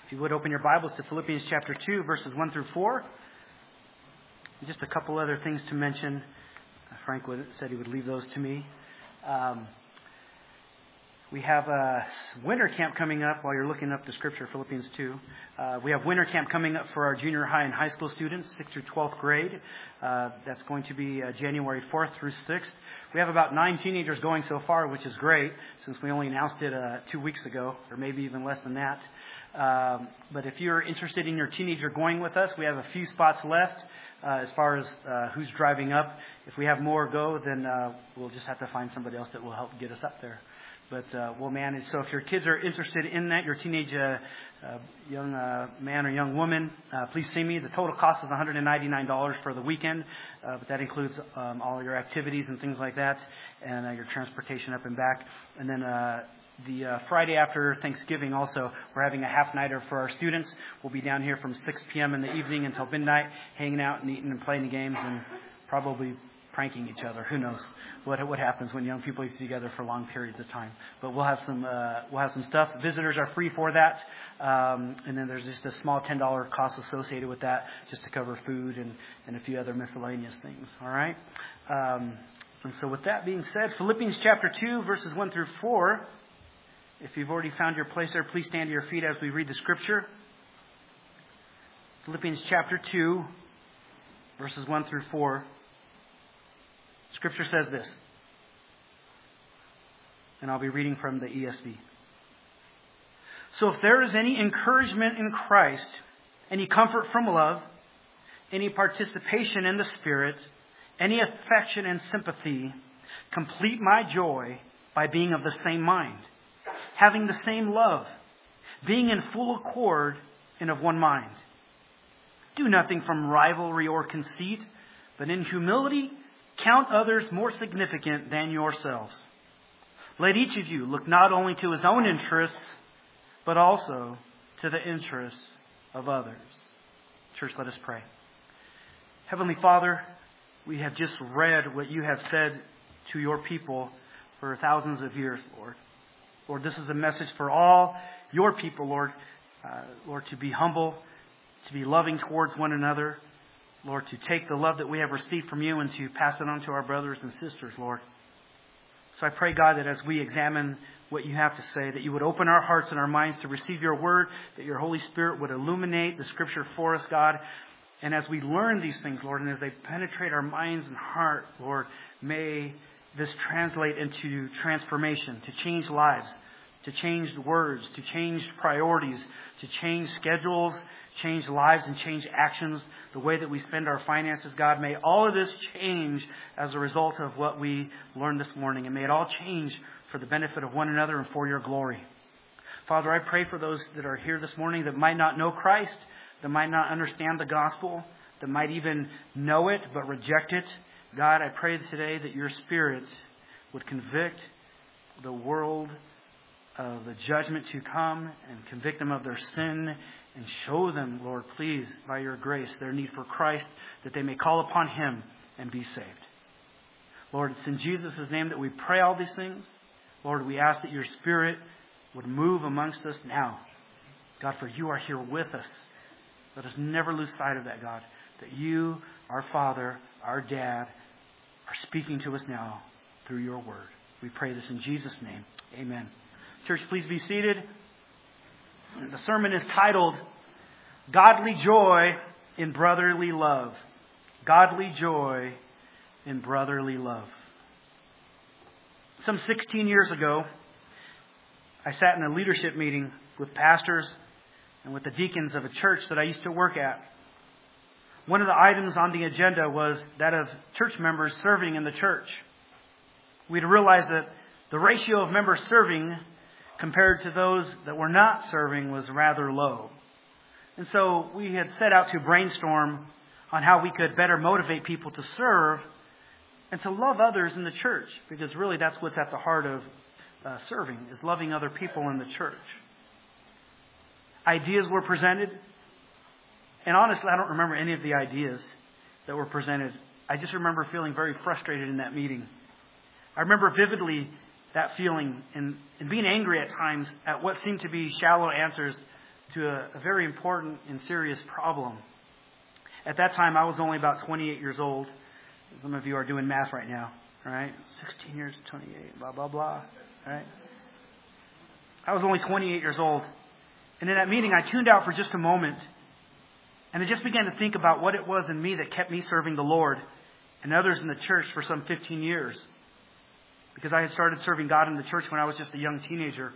If you would open your Bibles to Philippians chapter 2, verses 1 through 4. Just a couple other things to mention. Frank said he would leave those to me. We have a winter camp coming up while you're looking up the scripture, Philippians 2. We have winter camp coming up for our junior high and high school students, 6th through 12th grade. That's going to be January 4th through 6th. We have about 9 teenagers going so far, which is great, since we only announced it 2 weeks ago, or maybe even less than that. But if you're interested in your teenager going with us, we have a few spots left as far as who's driving up. If we have more go, then we'll just have to find somebody else that will help get us up there. But we'll manage. So if your kids are interested in that, your teenage young man or young woman, please see me. The total cost is $199 for the weekend, but that includes all your activities and things like that, and your transportation up and back. And then the Friday after Thanksgiving also, we're having a half-nighter for our students. We'll be down here from 6 p.m. in the evening until midnight, hanging out and eating and playing the games and probably pranking each other. Who knows what happens when young people eat together for long periods of time. But we'll have some stuff. Visitors are free for that. And then there's just a small $10 cost associated with that just to cover food and a few other miscellaneous things. All right? And so with that being said, Philippians chapter 2, verses 1 through 4. If you've already found your place there, please stand to your feet as we read the scripture. Philippians chapter 2, verses 1 through 4. Scripture says this, and I'll be reading from the ESV. So if there is any encouragement in Christ, any comfort from love, any participation in the Spirit, any affection and sympathy, complete my joy by being of the same mind, having the same love, being in full accord and of one mind. Do nothing from rivalry or conceit, but in humility count others more significant than yourselves. Let each of you look not only to his own interests, but also to the interests of others. Church, let us pray. Heavenly Father, we have just read what you have said to your people for thousands of years, Lord. Lord, this is a message for all your people, Lord. Lord, to be humble, to be loving towards one another. Lord, to take the love that we have received from you and to pass it on to our brothers and sisters, Lord. So I pray, God, that as we examine what you have to say, that you would open our hearts and our minds to receive your word, that your Holy Spirit would illuminate the scripture for us, God. And as we learn these things, Lord, and as they penetrate our minds and heart, Lord, may this translate into transformation, to change lives, to change words, to change priorities, to change schedules, change lives and change actions, the way that we spend our finances, God. May all of this change as a result of what we learned this morning. And may it all change for the benefit of one another and for your glory. Father, I pray for those that are here this morning that might not know Christ, that might not understand the gospel, that might even know it but reject it. God, I pray today that your Spirit would convict the world of the judgment to come and convict them of their sin and show them, Lord, please, by your grace, their need for Christ, that they may call upon him and be saved. Lord, it's in Jesus' name that we pray all these things. Lord, we ask that your Spirit would move amongst us now. God, for you are here with us. Let us never lose sight of that, God, that you, our Father, our Dad, are speaking to us now through your word. We pray this in Jesus' name. Amen. Church, please be seated. The sermon is titled, Godly Joy in Brotherly Love. Godly Joy in Brotherly Love. Some 16 years ago, I sat in a leadership meeting with pastors and with the deacons of a church that I used to work at. One of the items on the agenda was that of church members serving in the church. We'd realized that the ratio of members serving compared to those that were not serving was rather low. And so we had set out to brainstorm on how we could better motivate people to serve and to love others in the church, because really that's what's at the heart of serving, is loving other people in the church. Ideas were presented, and honestly, I don't remember any of the ideas that were presented. I just remember feeling very frustrated in that meeting. I remember vividly that feeling and being angry at times at what seemed to be shallow answers to a very important and serious problem. At that time, I was only about 28 years old. Some of you are doing math right now, right? 16 years, 28, blah, blah, blah, right? I was only 28 years old. And in that meeting, I tuned out for just a moment. And I just began to think about what it was in me that kept me serving the Lord and others in the church for some 15 years. Because I had started serving God in the church when I was just a young teenager.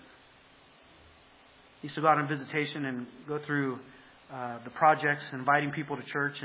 I used to go out on visitation and go through the projects, inviting people to church.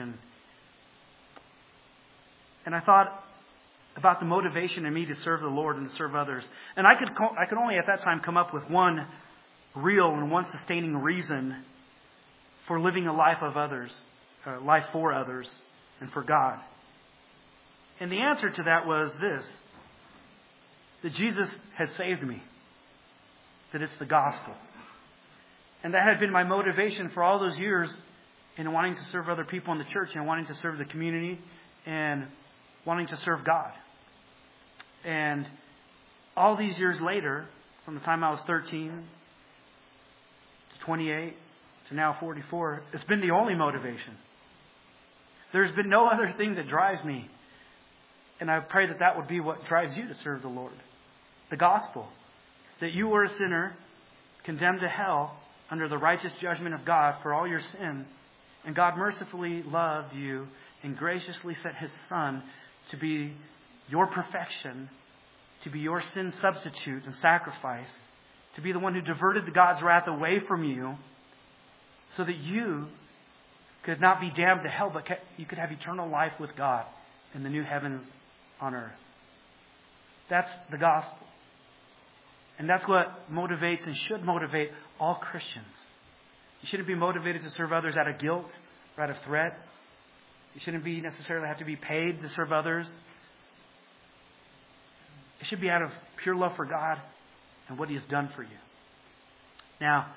And I thought about the motivation in me to serve the Lord and to serve others. And I could only at that time come up with one real and one sustaining reason for living a life of others, life for others and for God. And the answer to that was this: that Jesus had saved me. That it's the gospel. And that had been my motivation for all those years in wanting to serve other people in the church and wanting to serve the community and wanting to serve God. And all these years later, from the time I was 13 to 28 to now 44, it's been the only motivation. There's been no other thing that drives me. And I pray that that would be what drives you to serve the Lord. The gospel. That you were a sinner, condemned to hell, under the righteous judgment of God for all your sin. And God mercifully loved you and graciously sent His Son to be your perfection, to be your sin substitute and sacrifice, to be the one who diverted God's wrath away from you so that you could not be damned to hell, but you could have eternal life with God in the new heaven on earth. That's the gospel. And that's what motivates and should motivate all Christians. You shouldn't be motivated to serve others out of guilt or out of threat. You shouldn't be necessarily have to be paid to serve others. It should be out of pure love for God and what He has done for you. Now,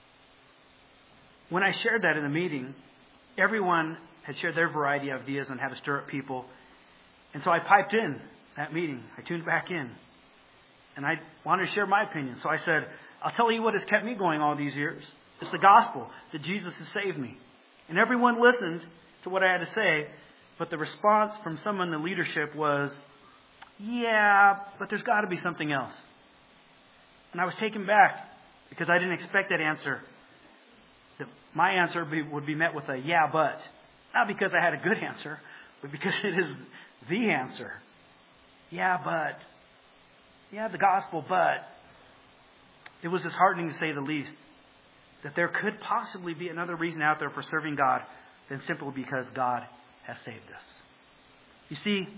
when I shared that in the meeting, everyone had shared their variety of ideas on how to stir up people. And so I piped in that meeting. I tuned back in. And I wanted to share my opinion. So I said, I'll tell you what has kept me going all these years. It's the gospel that Jesus has saved me. And everyone listened to what I had to say. But the response from someone in the leadership was, yeah, but there's got to be something else. And I was taken back because I didn't expect that answer. That my answer would be met with a yeah, but. Not because I had a good answer, but because it is the answer. Yeah, but. Yeah, the gospel, but. It was disheartening to say the least. That there could possibly be another reason out there for serving God than simply because God has saved us. You see,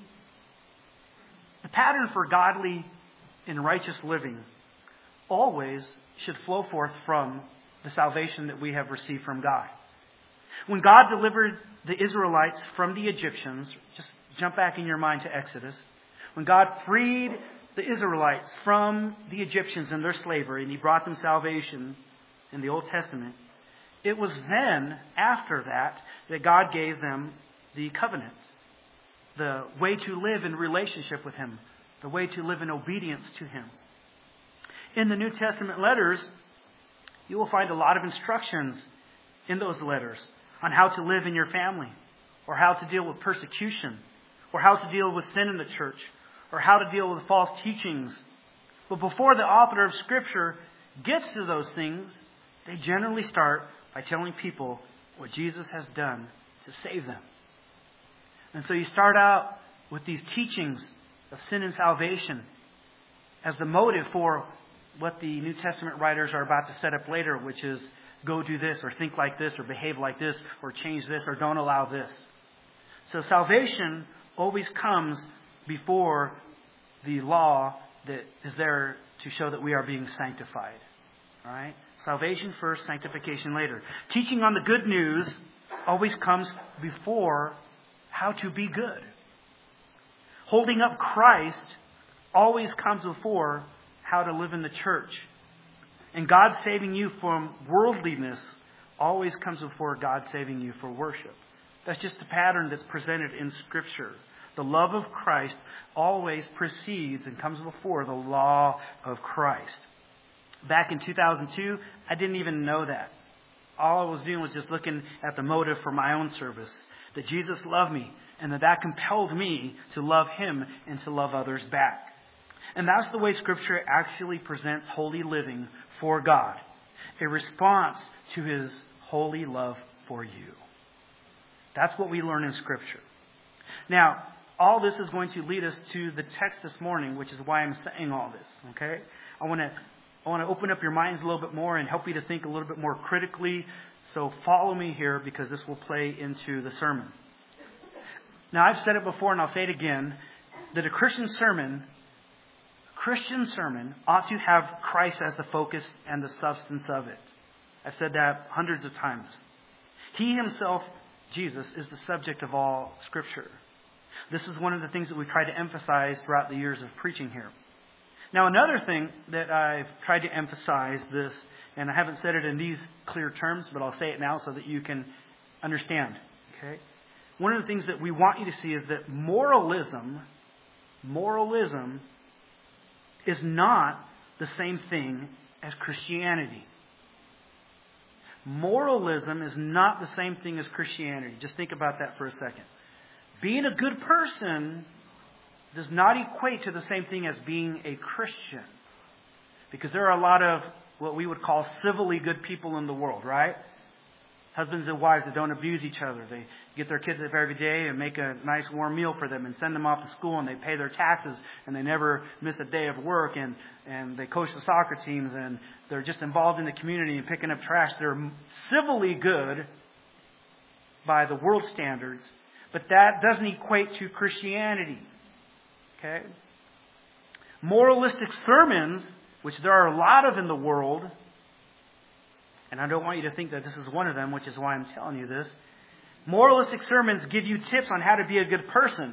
the pattern for godly and righteous living always should flow forth from the salvation that we have received from God. When God delivered the Israelites from the Egyptians, just jump back in your mind to Exodus. When God freed the Israelites from the Egyptians and their slavery, and He brought them salvation in the Old Testament, it was then, after that, that God gave them the covenant. The way to live in relationship with Him. The way to live in obedience to Him. In the New Testament letters, you will find a lot of instructions in those letters on how to live in your family, or how to deal with persecution, or how to deal with sin in the church, or how to deal with false teachings. But before the author of Scripture gets to those things, they generally start by telling people what Jesus has done to save them. And so you start out with these teachings of sin and salvation as the motive for what the New Testament writers are about to set up later, which is go do this, or think like this, or behave like this, or change this, or don't allow this. So salvation always comes before the law that is there to show that we are being sanctified. All right? Salvation first, sanctification later. Teaching on the good news always comes before how to be good. Holding up Christ always comes before how to live in the church. And God saving you from worldliness always comes before God saving you for worship. That's just the pattern that's presented in Scripture. The love of Christ always precedes and comes before the law of Christ. Back in 2002, I didn't even know that. all I was doing was just looking at the motive for my own service. That Jesus loved me, and that compelled me to love Him and to love others back. And that's the way Scripture actually presents holy living for God. A response to His holy love for you. That's what we learn in Scripture. Now, all this is going to lead us to the text this morning, which is why I'm saying all this. Okay? I want to open up your minds a little bit more and help you to think a little bit more critically. So follow me here because this will play into the sermon. Now, I've said it before and I'll say it again, that a Christian sermon ought to have Christ as the focus and the substance of it. I've said that hundreds of times. He Himself, Jesus, is the subject of all Scripture. This is one of the things that we've tried to emphasize throughout the years of preaching here. Now, another thing that I've tried to emphasize this, and I haven't said it in these clear terms, but I'll say it now so that you can understand. Okay? One of the things that we want you to see is that moralism is not the same thing as Christianity. Moralism is not the same thing as Christianity. Just think about that for a second. Being a good person does not equate to the same thing as being a Christian. Because there are a lot of what we would call civilly good people in the world, right? Husbands and wives that don't abuse each other. They get their kids up every day and make a nice warm meal for them and send them off to school, and they pay their taxes and they never miss a day of work, and they coach the soccer teams and they're just involved in the community and picking up trash. They're civilly good by the world standards, but that doesn't equate to Christianity. Okay? Moralistic sermons, which there are a lot of in the world, and I don't want you to think that this is one of them, which is why I'm telling you this. Moralistic sermons give you tips on how to be a good person.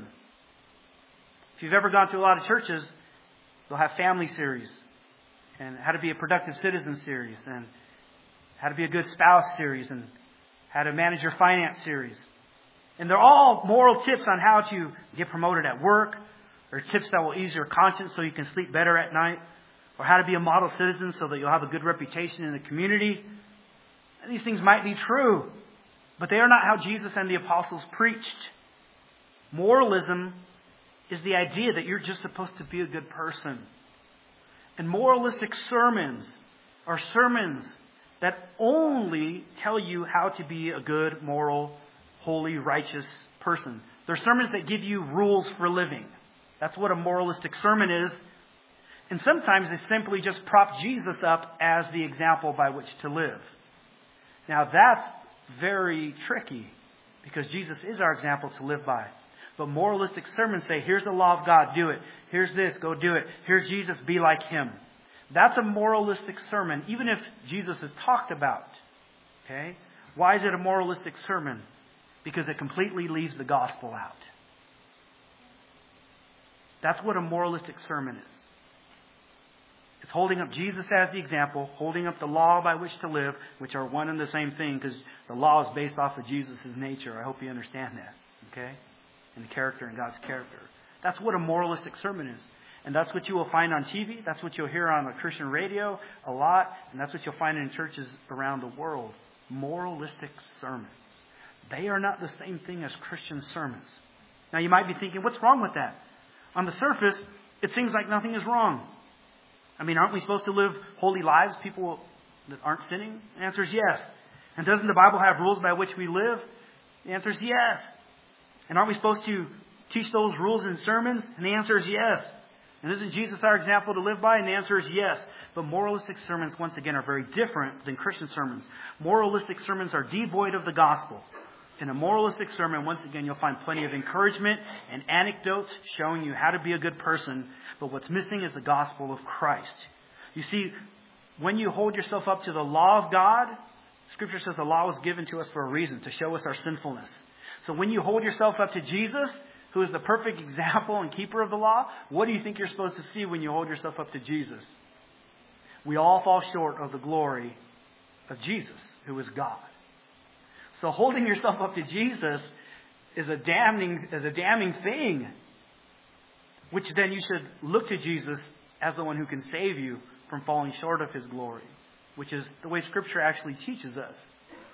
If you've ever gone to a lot of churches, they'll have family series, and how to be a productive citizen series, and how to be a good spouse series, and how to manage your finance series. And they're all moral tips on how to get promoted at work, or tips that will ease your conscience so you can sleep better at night, or how to be a model citizen so that you'll have a good reputation in the community. And these things might be true, but they are not how Jesus and the apostles preached. Moralism is the idea that you're just supposed to be a good person. And moralistic sermons are sermons that only tell you how to be a good, moral, holy, righteous person. They're sermons that give you rules for living. That's what a moralistic sermon is. And sometimes they simply just prop Jesus up as the example by which to live. Now that's very tricky because Jesus is our example to live by. But moralistic sermons say, here's the law of God, do it. Here's this, go do it. Here's Jesus, be like Him. That's a moralistic sermon, even if Jesus is talked about. Okay? Why is it a moralistic sermon? Because it completely leaves the gospel out. That's what a moralistic sermon is. It's holding up Jesus as the example, holding up the law by which to live, which are one and the same thing because the law is based off of Jesus' nature. I hope you understand that. Okay? And the character and God's character. That's what a moralistic sermon is. And that's what you will find on TV. That's what you'll hear on the Christian radio a lot. And that's what you'll find in churches around the world. Moralistic sermons. They are not the same thing as Christian sermons. Now you might be thinking, what's wrong with that? On the surface, it seems like nothing is wrong. I mean, aren't we supposed to live holy lives, people that aren't sinning? The answer is yes. And doesn't the Bible have rules by which we live? The answer is yes. And aren't we supposed to teach those rules in sermons? And the answer is yes. And isn't Jesus our example to live by? And the answer is yes. But moralistic sermons, once again, are very different than Christian sermons. Moralistic sermons are devoid of the gospel. In a moralistic sermon, once again, you'll find plenty of encouragement and anecdotes showing you how to be a good person. But what's missing is the gospel of Christ. You see, when you hold yourself up to the law of God, Scripture says the law was given to us for a reason, to show us our sinfulness. So when you hold yourself up to Jesus, who is the perfect example and keeper of the law, what do you think you're supposed to see when you hold yourself up to Jesus? We all fall short of the glory of Jesus, who is God. So holding yourself up to Jesus is a damning thing. Which then you should look to Jesus as the one who can save you from falling short of His glory. Which is the way Scripture actually teaches us.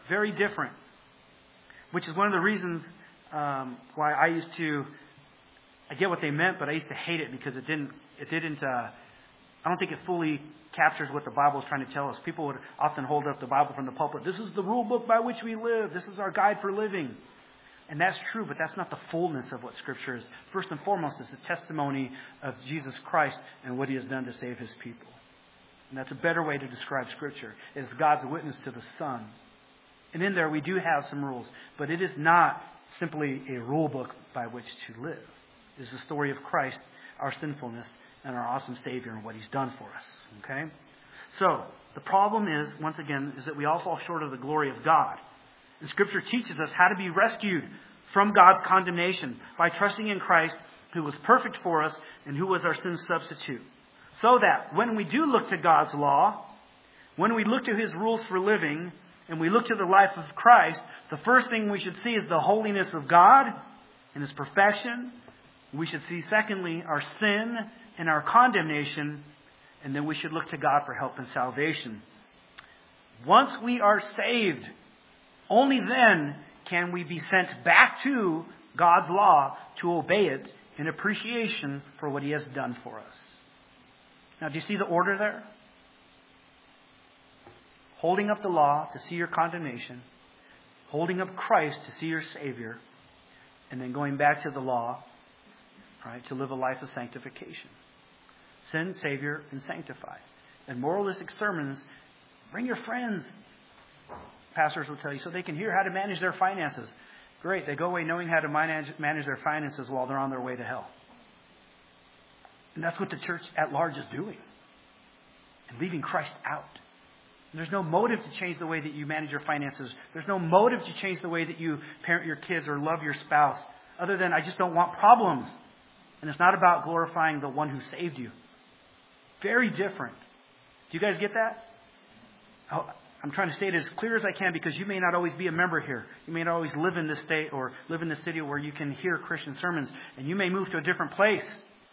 Very different. Which is one of the reasons why I get what they meant, but I used to hate it because it didn't, I don't think it fully captures what the Bible is trying to tell us. People would often hold up the Bible from the pulpit. This is the rule book by which we live. This is our guide for living. And that's true, but that's not the fullness of what Scripture is. First and foremost, it's the testimony of Jesus Christ and what He has done to save His people. And that's a better way to describe Scripture, is God's witness to the Son. And in there we do have some rules, but it is not simply a rule book by which to live. It is the story of Christ, our sinfulness, and our awesome Savior and what He's done for us. Okay? So, the problem is, once again, is that we all fall short of the glory of God. And Scripture teaches us how to be rescued from God's condemnation by trusting in Christ, who was perfect for us and who was our sin substitute. So that when we do look to God's law, when we look to His rules for living, and we look to the life of Christ, the first thing we should see is the holiness of God and His perfection. We should see, secondly, our sin and our condemnation, and then we should look to God for help and salvation. Once we are saved, only then can we be sent back to God's law to obey it in appreciation for what He has done for us. Now, do you see the order there? Holding up the law to see your condemnation, holding up Christ to see your Savior, and then going back to the law, right, to live a life of sanctification. Sin, Savior, and sanctify. And moralistic sermons, bring your friends, pastors will tell you, so they can hear how to manage their finances. Great, they go away knowing how to manage their finances while they're on their way to hell. And that's what the church at large is doing. And leaving Christ out. And there's no motive to change the way that you manage your finances. There's no motive to change the way that you parent your kids or love your spouse. Other than, I just don't want problems. And it's not about glorifying the one who saved you. Very different. Do you guys get that? I'm trying to say it as clear as I can because you may not always be a member here. You may not always live in this state or live in this city where you can hear Christian sermons. And you may move to a different place.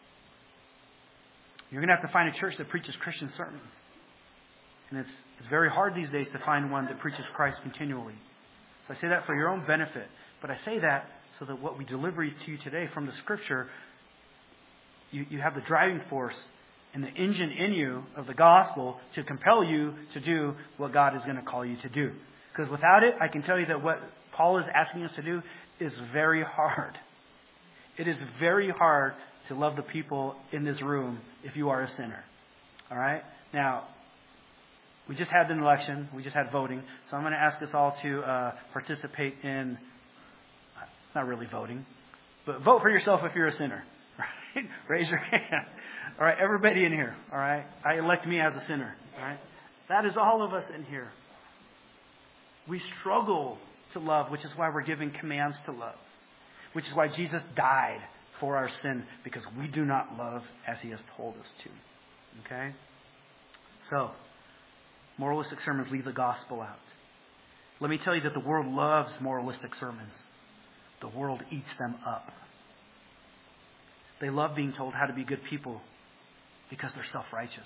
You're going to have to find a church that preaches Christian sermons. And it's very hard these days to find one that preaches Christ continually. So I say that for your own benefit. But I say that so that what we deliver to you today from the Scripture, you have the driving force and the engine in you of the gospel to compel you to do what God is going to call you to do. Because without it, I can tell you that what Paul is asking us to do is very hard. It is very hard to love the people in this room if you are a sinner. All right? Now, we just had an election. We just had voting. So I'm going to ask us all to participate in, not really voting, but vote for yourself if you're a sinner. Right? Raise your hand. All right, everybody in here. All right? I elect me as a sinner. All right? That is all of us in here. We struggle to love, which is why we're giving commands to love. Which is why Jesus died for our sin, because we do not love as He has told us to. Okay? So, moralistic sermons leave the gospel out. Let me tell you that the world loves moralistic sermons. The world eats them up. They love being told how to be good people because they're self-righteous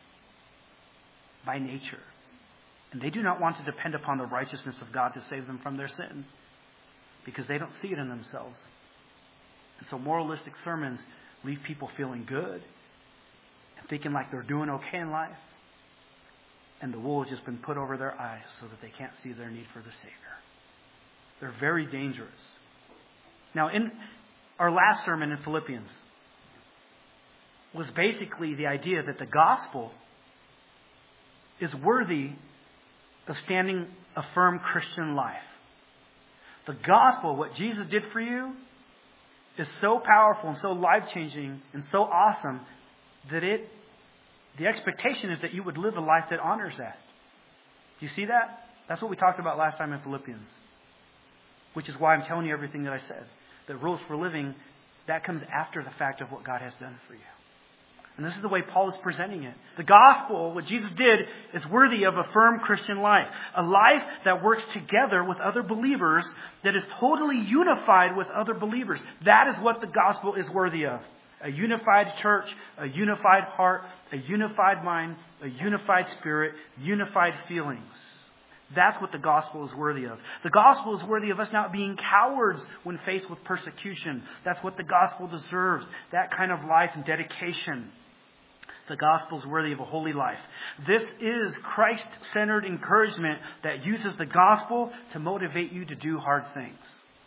by nature. And they do not want to depend upon the righteousness of God to save them from their sin because they don't see it in themselves. And so moralistic sermons leave people feeling good and thinking like they're doing okay in life. And the wool has just been put over their eyes so that they can't see their need for the Savior. They're very dangerous. Now, in our last sermon in Philippians was basically the idea that the gospel is worthy of standing a firm Christian life. The gospel, what Jesus did for you, is so powerful and so life-changing and so awesome that the expectation is that you would live a life that honors that. Do you see that? That's what we talked about last time in Philippians. Which is why I'm telling you everything that I said. The rules for living, that comes after the fact of what God has done for you. And this is the way Paul is presenting it. The gospel, what Jesus did, is worthy of a firm Christian life. A life that works together with other believers, that is totally unified with other believers. That is what the gospel is worthy of. A unified church, a unified heart, a unified mind, a unified spirit, unified feelings. That's what the gospel is worthy of. The gospel is worthy of us not being cowards when faced with persecution. That's what the gospel deserves. That kind of life and dedication. The gospel is worthy of a holy life. This is Christ-centered encouragement that uses the gospel to motivate you to do hard things.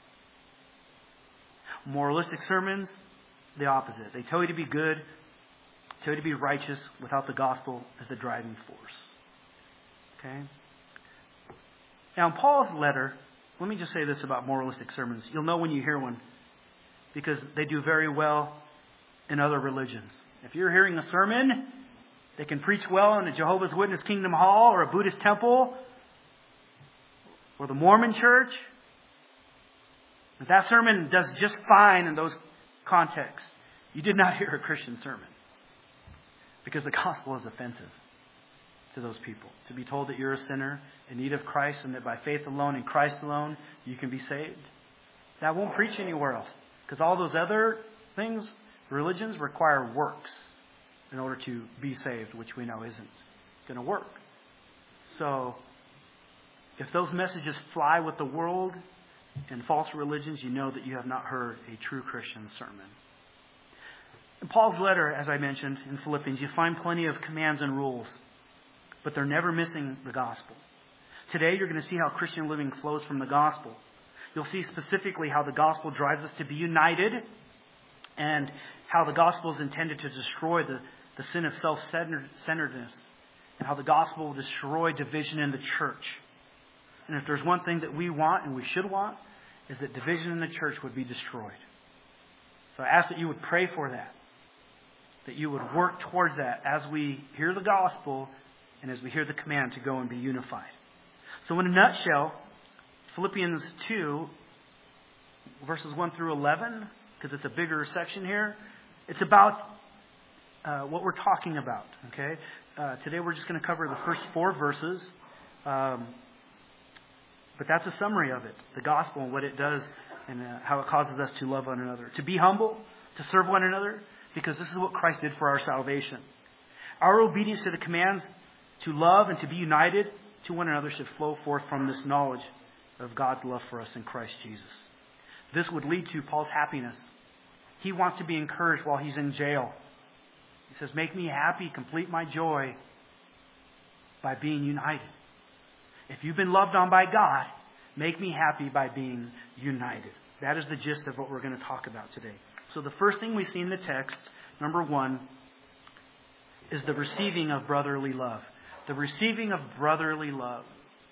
Moralistic sermons, the opposite. They tell you to be good, tell you to be righteous without the gospel as the driving force. Okay? Now, in Paul's letter, let me just say this about moralistic sermons. You'll know when you hear one because they do very well in other religions. If you're hearing a sermon, they can preach well in a Jehovah's Witness Kingdom Hall or a Buddhist temple or the Mormon church. If that sermon does just fine in those contexts, you did not hear a Christian sermon. Because the gospel is offensive to those people. To be told that you're a sinner in need of Christ and that by faith alone in Christ alone you can be saved. That won't preach anywhere else. Because all those other things, religions, require works in order to be saved, which we know isn't going to work. So, if those messages fly with the world and false religions, you know that you have not heard a true Christian sermon. In Paul's letter, as I mentioned, in Philippians, you find plenty of commands and rules, but they're never missing the gospel. Today, you're going to see how Christian living flows from the gospel. You'll see specifically how the gospel drives us to be united and how the gospel is intended to destroy the sin of self-centeredness and how the gospel will destroy division in the church. And if there's one thing that we want and we should want, is that division in the church would be destroyed. So I ask that you would pray for that. That you would work towards that as we hear the gospel and as we hear the command to go and be unified. So in a nutshell, Philippians 2, verses 1 through 11, because it's a bigger section here, it's about what we're talking about. Okay, today we're just going to cover the first 4 verses. But that's a summary of it, the gospel and what it does and how it causes us to love one another. To be humble, to serve one another, because this is what Christ did for our salvation. Our obedience to the commands to love and to be united to one another should flow forth from this knowledge of God's love for us in Christ Jesus. This would lead to Paul's happiness. He wants to be encouraged while he's in jail. He says, make me happy, complete my joy by being united. If you've been loved on by God, make me happy by being united. That is the gist of what we're going to talk about today. So the first thing we see in the text, number 1, is the receiving of brotherly love. The receiving of brotherly love.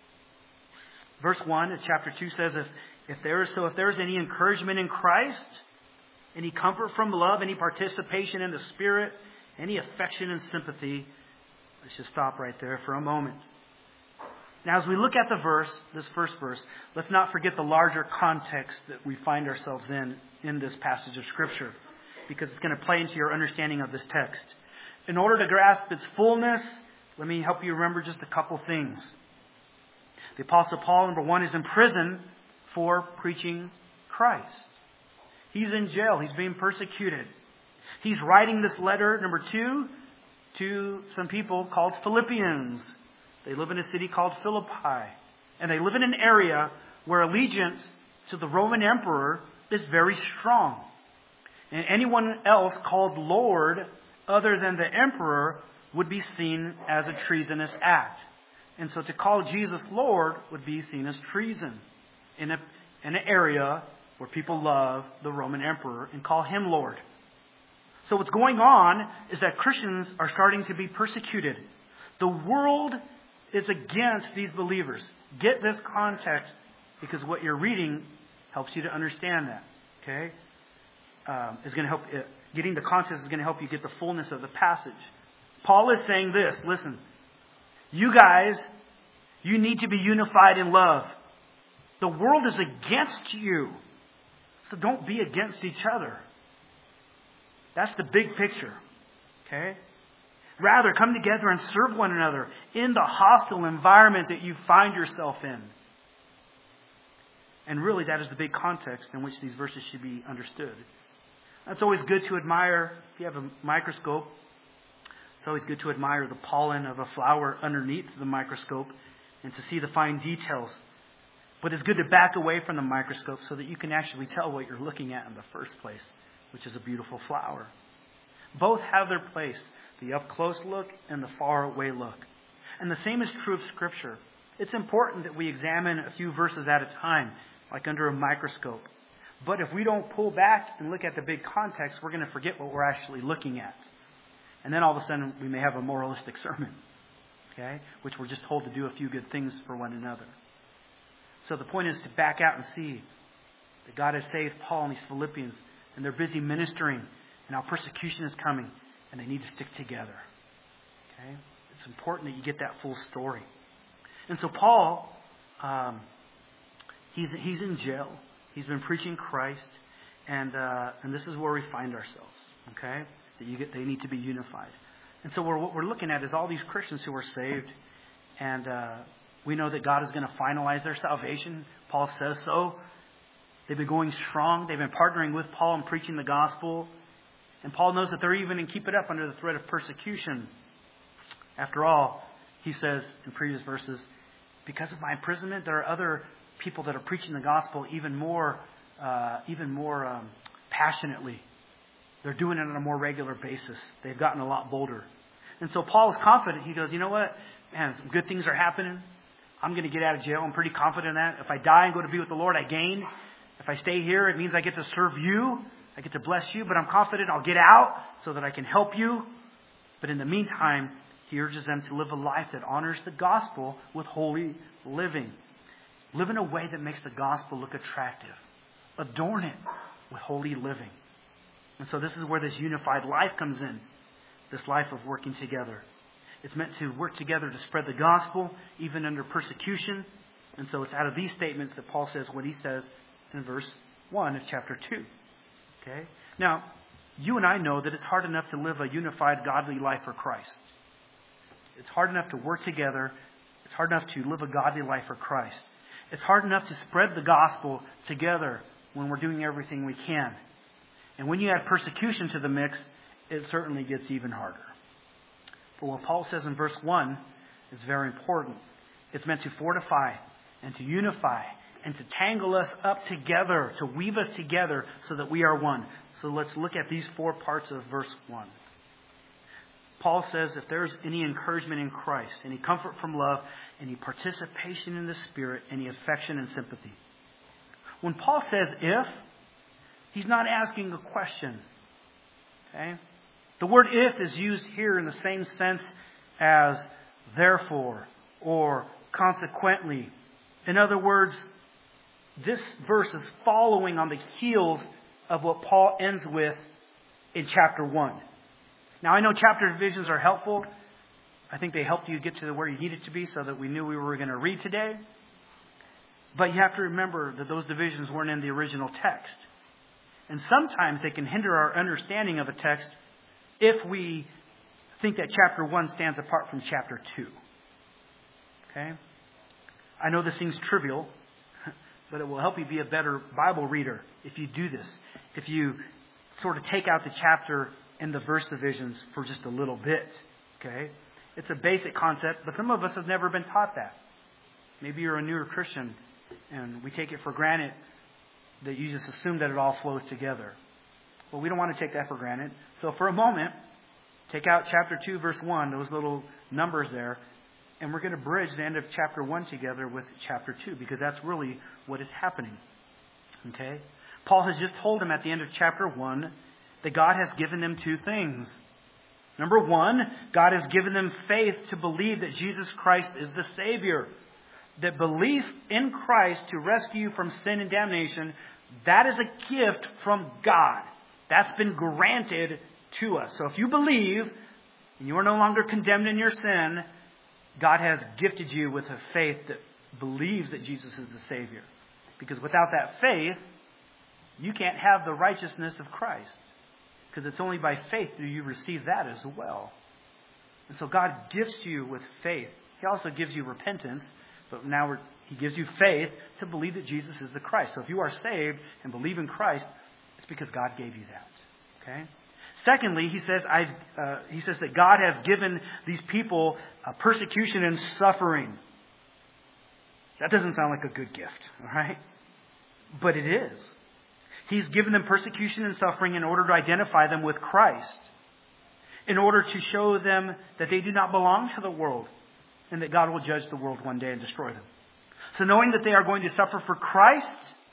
Verse 1 of chapter 2 says, if there is any encouragement in Christ, any comfort from love, any participation in the Spirit, any affection and sympathy, let's just stop right there for a moment. Now, as we look at the verse, this first verse, let's not forget the larger context that we find ourselves in this passage of Scripture, because it's going to play into your understanding of this text. In order to grasp its fullness, let me help you remember just a couple things. The Apostle Paul, number 1, is in prison for preaching Christ. He's in jail. He's being persecuted. He's writing this letter, number 2, to some people called Philippians. They live in a city called Philippi. And they live in an area where allegiance to the Roman emperor is very strong. And anyone else called Lord other than the emperor would be seen as a treasonous act. And so to call Jesus Lord would be seen as treason in an area where people love the Roman emperor and call him Lord. So what's going on is that Christians are starting to be persecuted. The world is against these believers. Get this context, because what you're reading helps you to understand that. Okay? Is going to help. Getting the context is going to help you get the fullness of the passage. Paul is saying this. Listen, you guys, you need to be unified in love. The world is against you, so don't be against each other. That's the big picture. Okay? Rather, come together and serve one another in the hostile environment that you find yourself in. And really, that is the big context in which these verses should be understood. It's always good to admire, if you have a microscope, it's always good to admire the pollen of a flower underneath the microscope and to see the fine details. But it's good to back away from the microscope so that you can actually tell what you're looking at in the first place, which is a beautiful flower. Both have their place, the up-close look and the far-away look. And the same is true of Scripture. It's important that we examine a few verses at a time, like under a microscope. But if we don't pull back and look at the big context, we're going to forget what we're actually looking at. And then all of a sudden, we may have a moralistic sermon, okay, which we're just told to do a few good things for one another. So the point is to back out and see that God has saved Paul and these Philippians, and they're busy ministering, and now persecution is coming, and they need to stick together. Okay? It's important that you get that full story. And so Paul, he's in jail. He's been preaching Christ, and this is where we find ourselves. Okay, they need to be unified. And so what we're looking at is all these Christians who are saved, and we know that God is going to finalize their salvation. Paul says so. They've been going strong. They've been partnering with Paul and preaching the gospel. And Paul knows that they're even and keep it up under the threat of persecution. After all, he says in previous verses, because of my imprisonment, there are other people that are preaching the gospel even more passionately. They're doing it on a more regular basis. They've gotten a lot bolder. And so Paul is confident. He goes, you know what? Man, some good things are happening. I'm going to get out of jail. I'm pretty confident in that. If I die and go to be with the Lord, I gain. If I stay here, it means I get to serve you. I get to bless you. But I'm confident I'll get out so that I can help you. But in the meantime, he urges them to live a life that honors the gospel with holy living. Live in a way that makes the gospel look attractive. Adorn it with holy living. And so this is where this unified life comes in. This life of working together. It's meant to work together to spread the gospel, even under persecution. And so it's out of these statements that Paul says what he says in verse 1 of chapter 2. Okay? Now, you and I know that it's hard enough to live a unified, godly life for Christ. It's hard enough to work together. It's hard enough to live a godly life for Christ. It's hard enough to spread the gospel together when we're doing everything we can. And when you add persecution to the mix, it certainly gets even harder. But what Paul says in verse 1 is very important. It's meant to fortify and to unify and to tangle us up together, to weave us together so that we are one. So let's look at these 4 parts of verse 1. Paul says if there's any encouragement in Christ, any comfort from love, any participation in the Spirit, any affection and sympathy. When Paul says if, he's not asking a question. Okay? The word if is used here in the same sense as therefore or consequently. In other words, this verse is following on the heels of what Paul ends with in chapter 1. Now, I know chapter divisions are helpful. I think they helped you get to where you needed to be so that we knew we were going to read today. But you have to remember that those divisions weren't in the original text. And sometimes they can hinder our understanding of a text if we think that chapter 1 stands apart from chapter 2. Okay? I know this seems trivial, but it will help you be a better Bible reader if you do this. If you sort of take out the chapter and the verse divisions for just a little bit. Okay? It's a basic concept, but some of us have never been taught that. Maybe you're a newer Christian and we take it for granted that you just assume that it all flows together. Well, we don't want to take that for granted. So for a moment, take out chapter 2, verse 1, those little numbers there, and we're going to bridge the end of chapter 1 together with chapter 2, because that's really what is happening. Okay? Paul has just told them at the end of chapter 1 that God has given them 2 things. Number 1, God has given them faith to believe that Jesus Christ is the Savior. That belief in Christ to rescue you from sin and damnation, that is a gift from God. That's been granted to us. So if you believe and you are no longer condemned in your sin, God has gifted you with a faith that believes that Jesus is the Savior. Because without that faith, you can't have the righteousness of Christ. Because it's only by faith do you receive that as well. And so God gifts you with faith. He also gives you repentance. But now He gives you faith to believe that Jesus is the Christ. So if you are saved and believe in Christ, it's because God gave you that. Okay? Secondly, he says that God has given these people persecution and suffering. That doesn't sound like a good gift, all right? But it is. He's given them persecution and suffering in order to identify them with Christ, in order to show them that they do not belong to the world and that God will judge the world one day and destroy them. So knowing that they are going to suffer for Christ,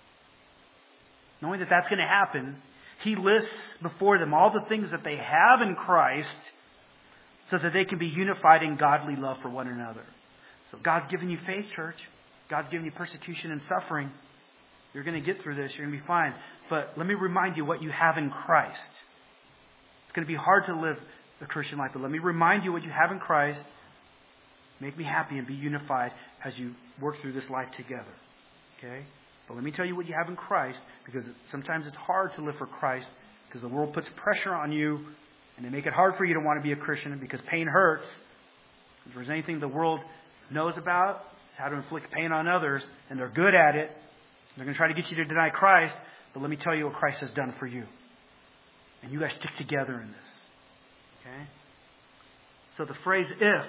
knowing that that's going to happen, He lists before them all the things that they have in Christ so that they can be unified in godly love for one another. So God's given you faith, church. God's given you persecution and suffering. You're going to get through this. You're going to be fine. But let me remind you what you have in Christ. It's going to be hard to live the Christian life, but let me remind you what you have in Christ. Make me happy and be unified as you work through this life together. Okay? But let me tell you what you have in Christ, because sometimes it's hard to live for Christ because the world puts pressure on you and they make it hard for you to want to be a Christian because pain hurts. If there's anything the world knows about, it's how to inflict pain on others, and they're good at it. They're going to try to get you to deny Christ, but let me tell you what Christ has done for you. And you guys stick together in this. Okay? So the phrase if,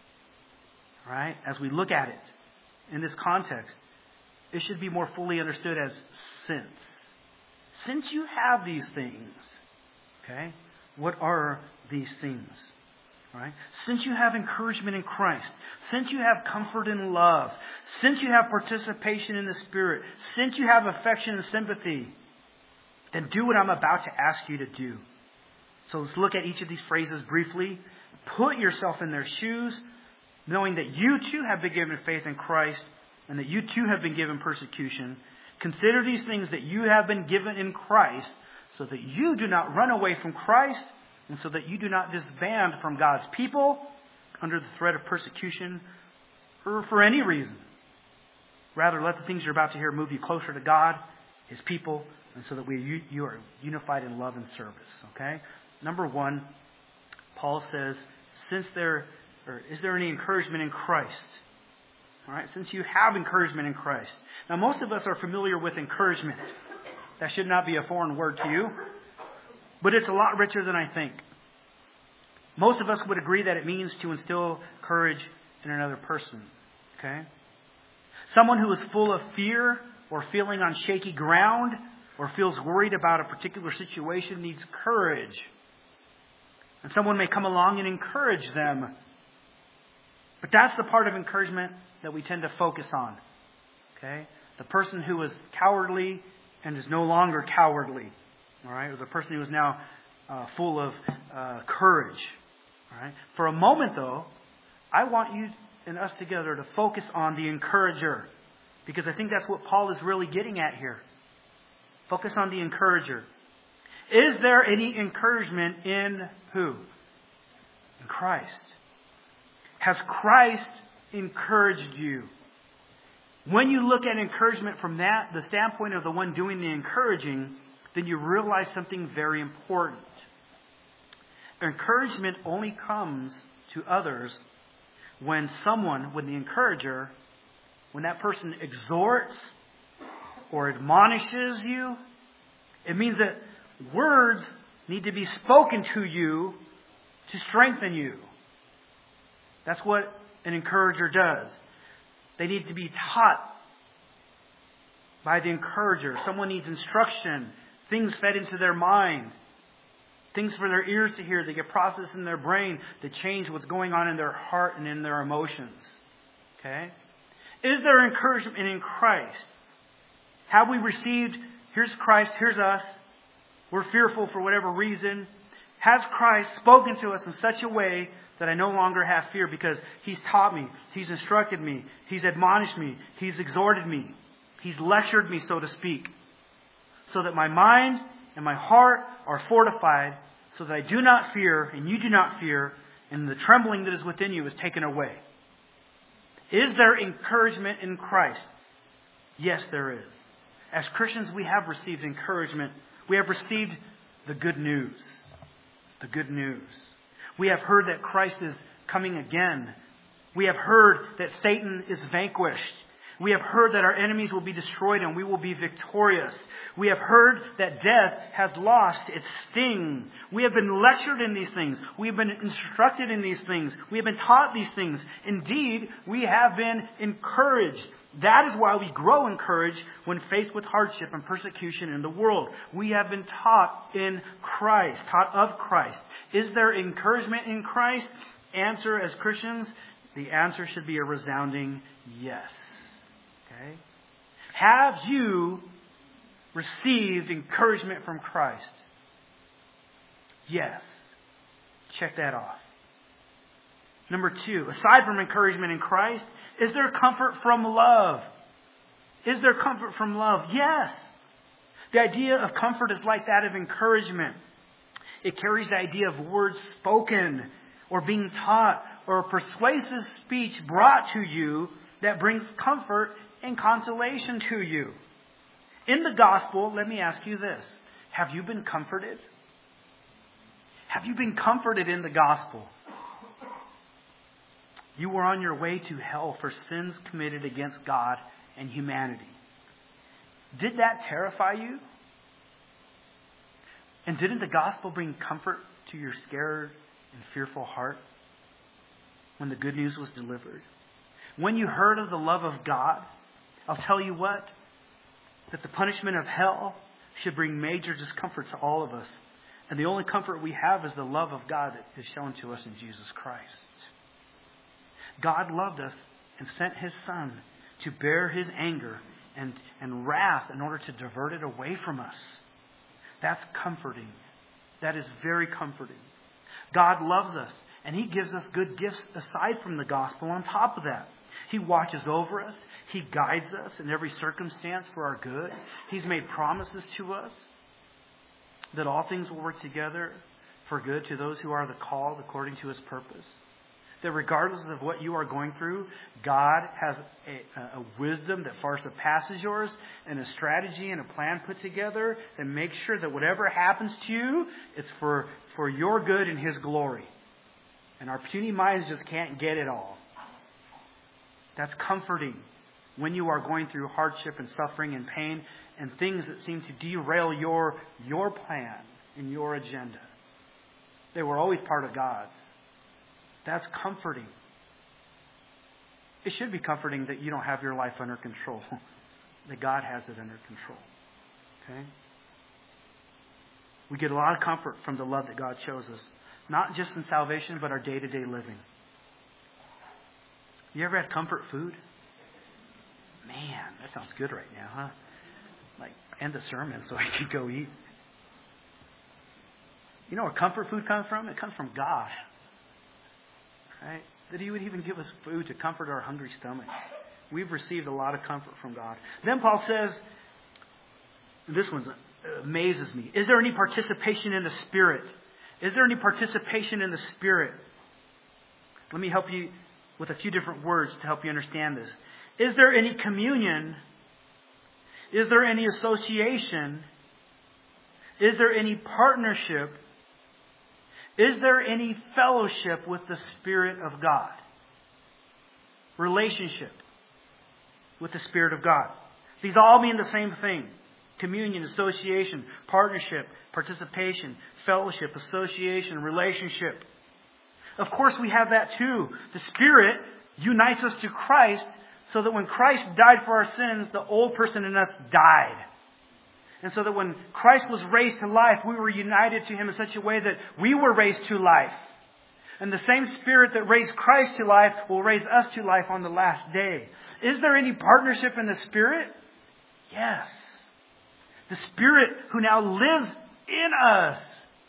right, as we look at it in this context, it should be more fully understood as since. Since you have these things, okay, what are these things? Right? Since you have encouragement in Christ, since you have comfort in love, since you have participation in the Spirit, since you have affection and sympathy, then do what I'm about to ask you to do. So let's look at each of these phrases briefly. Put yourself in their shoes, knowing that you too have been given faith in Christ and that you too have been given persecution. Consider these things that you have been given in Christ so that you do not run away from Christ and so that you do not disband from God's people under the threat of persecution or for any reason. Rather, let the things you're about to hear move you closer to God, His people, and so that you are unified in love and service. Okay? Number one, Paul says, is there any encouragement in Christ? All right, since you have encouragement in Christ. Now, most of us are familiar with encouragement. That should not be a foreign word to you. But it's a lot richer than I think. Most of us would agree that it means to instill courage in another person. Okay? Someone who is full of fear or feeling on shaky ground or feels worried about a particular situation needs courage. And someone may come along and encourage them. But that's the part of encouragement that we tend to focus on. Okay? The person who is cowardly and is no longer cowardly. All right? Or the person who is now full of courage. All right? For a moment, though, I want you and us together to focus on the encourager. Because I think that's what Paul is really getting at here. Focus on the encourager. Is there any encouragement in who? In Christ. Has Christ encouraged you? When you look at encouragement from the standpoint of the one doing the encouraging, then you realize something very important. Encouragement only comes to others when the encourager, when that person exhorts or admonishes you. It means that words need to be spoken to you to strengthen you. That's what an encourager does. They need to be taught by the encourager. Someone needs instruction, things fed into their mind, things for their ears to hear that get processed in their brain that change what's going on in their heart and in their emotions. Okay? Is there encouragement in Christ? Have we received, here's Christ, here's us. We're fearful for whatever reason. Has Christ spoken to us in such a way that I no longer have fear because He's taught me, He's instructed me, He's admonished me, He's exhorted me, He's lectured me, so to speak, so that my mind and my heart are fortified so that I do not fear and you do not fear and the trembling that is within you is taken away. Is there encouragement in Christ? Yes, there is. As Christians, we have received encouragement. We have received the good news. The good news. We have heard that Christ is coming again. We have heard that Satan is vanquished. We have heard that our enemies will be destroyed and we will be victorious. We have heard that death has lost its sting. We have been lectured in these things. We have been instructed in these things. We have been taught these things. Indeed, we have been encouraged. That is why we grow in courage when faced with hardship and persecution in the world. We have been taught in Christ, taught of Christ. Is there encouragement in Christ? Answer as Christians, the answer should be a resounding yes. Okay? Have you received encouragement from Christ? Yes. Check that off. Number 2, aside from encouragement in Christ, is there comfort from love? Is there comfort from love? Yes. The idea of comfort is like that of encouragement. It carries the idea of words spoken or being taught or a persuasive speech brought to you that brings comfort and consolation to you. In the gospel, let me ask you this. Have you been comforted? Have you been comforted in the gospel? You were on your way to hell for sins committed against God and humanity. Did that terrify you? And didn't the gospel bring comfort to your scared and fearful heart when the good news was delivered? When you heard of the love of God, I'll tell you what, that the punishment of hell should bring major discomfort to all of us. And the only comfort we have is the love of God that is shown to us in Jesus Christ. God loved us and sent His Son to bear His anger and wrath in order to divert it away from us. That's comforting. That is very comforting. God loves us, and He gives us good gifts aside from the gospel on top of that. He watches over us. He guides us in every circumstance for our good. He's made promises to us that all things will work together for good to those who are the called according to His purpose. That regardless of what you are going through, God has a wisdom that far surpasses yours and a strategy and a plan put together that makes sure that whatever happens to you, it's for your good and His glory. And our puny minds just can't get it all. That's comforting when you are going through hardship and suffering and pain and things that seem to derail your plan and your agenda. They were always part of God's. That's comforting. It should be comforting that you don't have your life under control. That God has it under control. Okay? We get a lot of comfort from the love that God shows us. Not just in salvation, but our day-to-day living. You ever had comfort food? Man, that sounds good right now, huh? Like, end the sermon so I can go eat. You know where comfort food comes from? It comes from God. Right? That He would even give us food to comfort our hungry stomachs. We've received a lot of comfort from God. Then Paul says, this one amazes me. Is there any participation in the Spirit? Is there any participation in the Spirit? Let me help you with a few different words to help you understand this. Is there any communion? Is there any association? Is there any partnership? Is there any fellowship with the Spirit of God? Relationship with the Spirit of God. These all mean the same thing. Communion, association, partnership, participation, fellowship, association, relationship. Of course we have that too. The Spirit unites us to Christ so that when Christ died for our sins, the old person in us died. And so that when Christ was raised to life, we were united to Him in such a way that we were raised to life. And the same Spirit that raised Christ to life will raise us to life on the last day. Is there any partnership in the Spirit? Yes. The Spirit who now lives in us.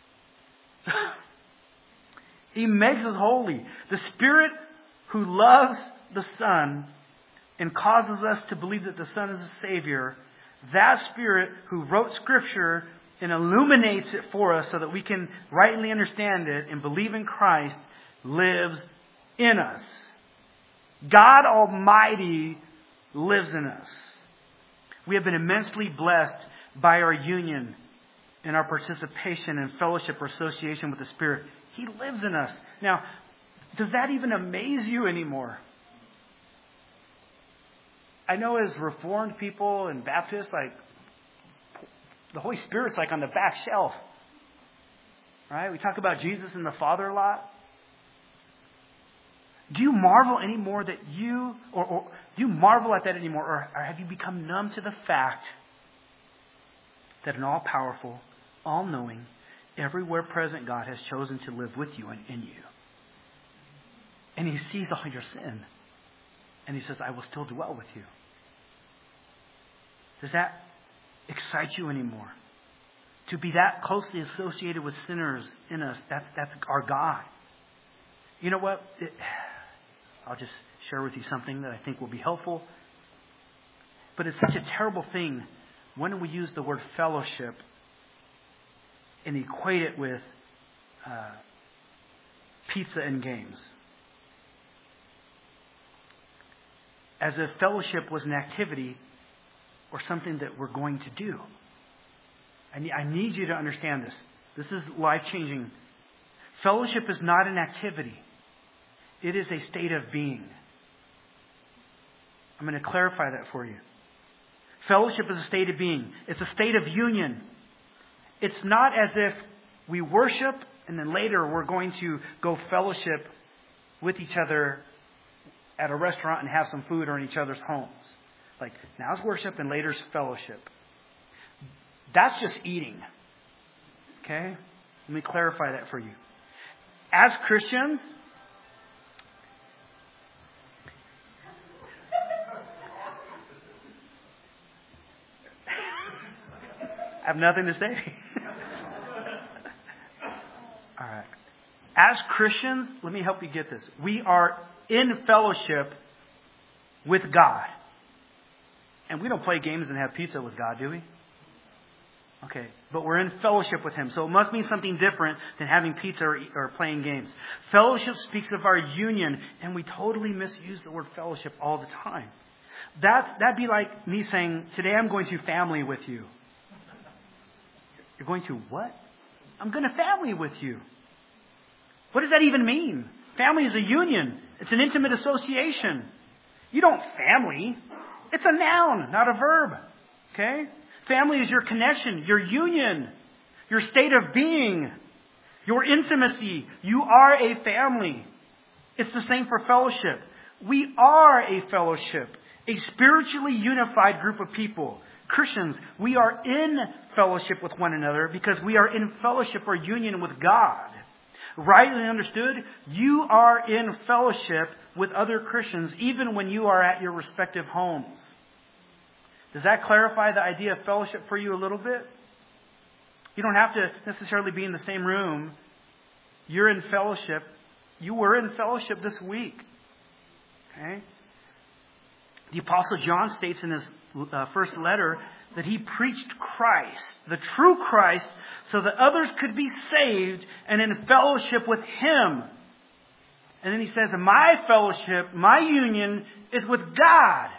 He makes us holy. The Spirit who loves the Son and causes us to believe that the Son is a Savior. That Spirit who wrote Scripture and illuminates it for us so that we can rightly understand it and believe in Christ lives in us. God Almighty lives in us. We have been immensely blessed by our union and our participation and fellowship or association with the Spirit. He lives in us. Now, does that even amaze you anymore? I know as Reformed people and Baptists, like, the Holy Spirit's like on the back shelf. Right? We talk about Jesus and the Father a lot. Do you marvel anymore that or do you marvel at that anymore? Or have you become numb to the fact that an all-powerful, all-knowing, everywhere present God has chosen to live with you and in you? And He sees all your sin. And He says, I will still dwell with you. Does that excite you anymore? To be that closely associated with sinners in us, that's our God. You know what? I'll just share with you something that I think will be helpful. But it's such a terrible thing when we use the word fellowship and equate it with pizza and games. As if fellowship was an activity or something that we're going to do. I need you to understand this. This is life-changing. Fellowship is not an activity. It is a state of being. I'm going to clarify that for you. Fellowship is a state of being. It's a state of union. It's not as if we worship and then later we're going to go fellowship with each other at a restaurant and have some food or in each other's homes. Like, now's worship and later's fellowship. That's just eating. Okay? Let me clarify that for you. As Christians, I have nothing to say. All right. As Christians, let me help you get this. We are in fellowship with God. And we don't play games and have pizza with God, do we? Okay, but we're in fellowship with Him. So it must mean something different than having pizza or playing games. Fellowship speaks of our union, and we totally misuse the word fellowship all the time. That'd be like me saying, today I'm going to family with you. You're going to what? I'm going to family with you. What does that even mean? Family is a union. It's an intimate association. You don't family. It's a noun, not a verb. Okay? Family is your connection, your union, your state of being, your intimacy. You are a family. It's the same for fellowship. We are a fellowship, a spiritually unified group of people. Christians, we are in fellowship with one another because we are in fellowship or union with God. Rightly understood, you are in fellowship with other Christians even when you are at your respective homes. Does that clarify the idea of fellowship for you a little bit? You don't have to necessarily be in the same room. You're in fellowship. You were in fellowship this week. Okay? The Apostle John states in his first letter that he preached Christ, the true Christ, so that others could be saved and in fellowship with Him. And then he says, my fellowship, my union is with God.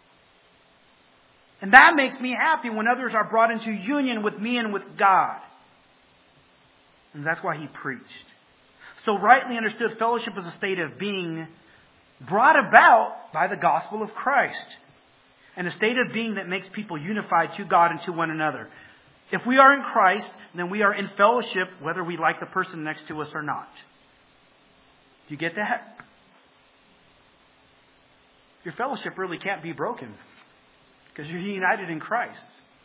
And that makes me happy when others are brought into union with me and with God. And that's why he preached. So rightly understood, fellowship is a state of being brought about by the gospel of Christ. And a state of being that makes people unified to God and to one another. If we are in Christ, then we are in fellowship whether we like the person next to us or not. Do you get that? Your fellowship really can't be broken. Because you're united in Christ.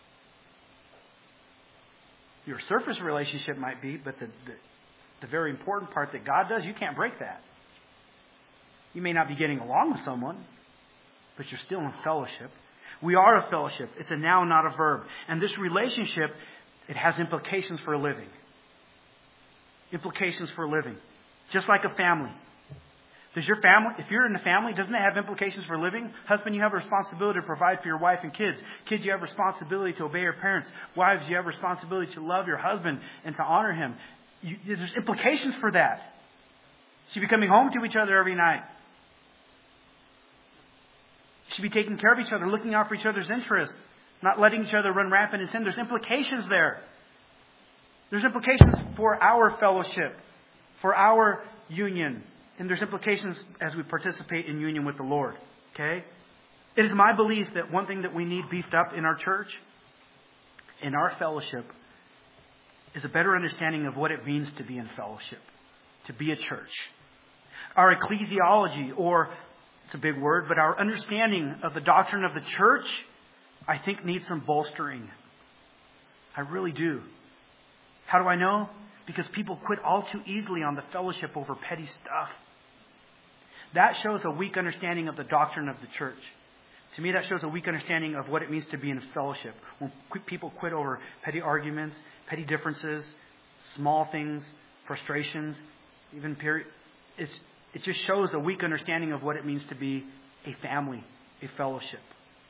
Your surface relationship might be, but the very important part that God does, you can't break that. You may not be getting along with someone, but you're still in fellowship. We are a fellowship. It's a noun, not a verb. And this relationship, it has implications for living. Implications for living. Just like a family. Does your family, if you're in a family, doesn't it have implications for living? Husband, you have a responsibility to provide for your wife and kids. Kids, you have a responsibility to obey your parents. Wives, you have a responsibility to love your husband and to honor him. There's implications for that. You should be coming home to each other every night. You should be taking care of each other, looking out for each other's interests, not letting each other run rampant in sin. There's implications there. There's implications for our fellowship, for our union. And there's implications as we participate in union with the Lord. Okay? It is my belief that one thing that we need beefed up in our church, in our fellowship, is a better understanding of what it means to be in fellowship, to be a church. Our ecclesiology, or it's a big word, but our understanding of the doctrine of the church, I think needs some bolstering. I really do. How do I know? Because people quit all too easily on the fellowship over petty stuff. That shows a weak understanding of the doctrine of the church. To me, that shows a weak understanding of what it means to be in fellowship. When people quit over petty arguments, petty differences, small things, frustrations, even it just shows a weak understanding of what it means to be a family, a fellowship.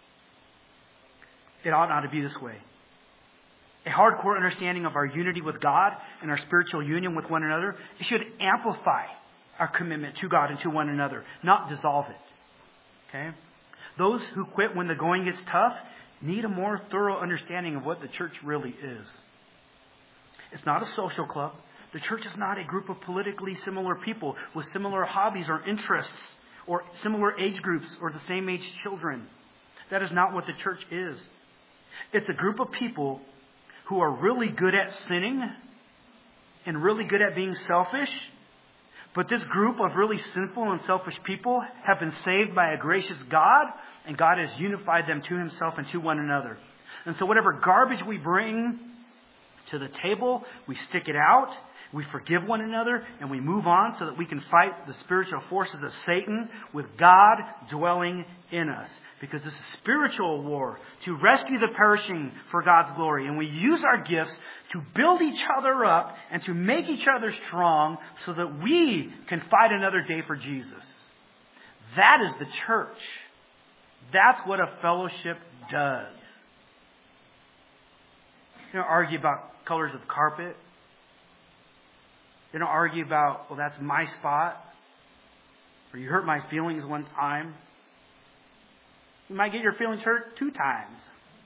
It ought not to be this way. A hardcore understanding of our unity with God and our spiritual union with one another, it should amplify our commitment to God and to one another, not dissolve it. Okay? Those who quit when the going gets tough need a more thorough understanding of what the church really is. It's not a social club. The church is not a group of politically similar people with similar hobbies or interests or similar age groups or the same age children. That is not what the church is. It's a group of people who are really good at sinning and really good at being selfish. But this group of really sinful and selfish people have been saved by a gracious God, and God has unified them to Himself and to one another. And so whatever garbage we bring to the table, we stick it out, we forgive one another, and we move on so that we can fight the spiritual forces of Satan with God dwelling in us. Because this is a spiritual war to rescue the perishing for God's glory. And we use our gifts to build each other up and to make each other strong so that we can fight another day for Jesus. That is the church. That's what a fellowship does. You don't argue about colors of carpet. You don't argue about, well, that's my spot. Or you hurt my feelings one time. You might get your feelings hurt 2 times.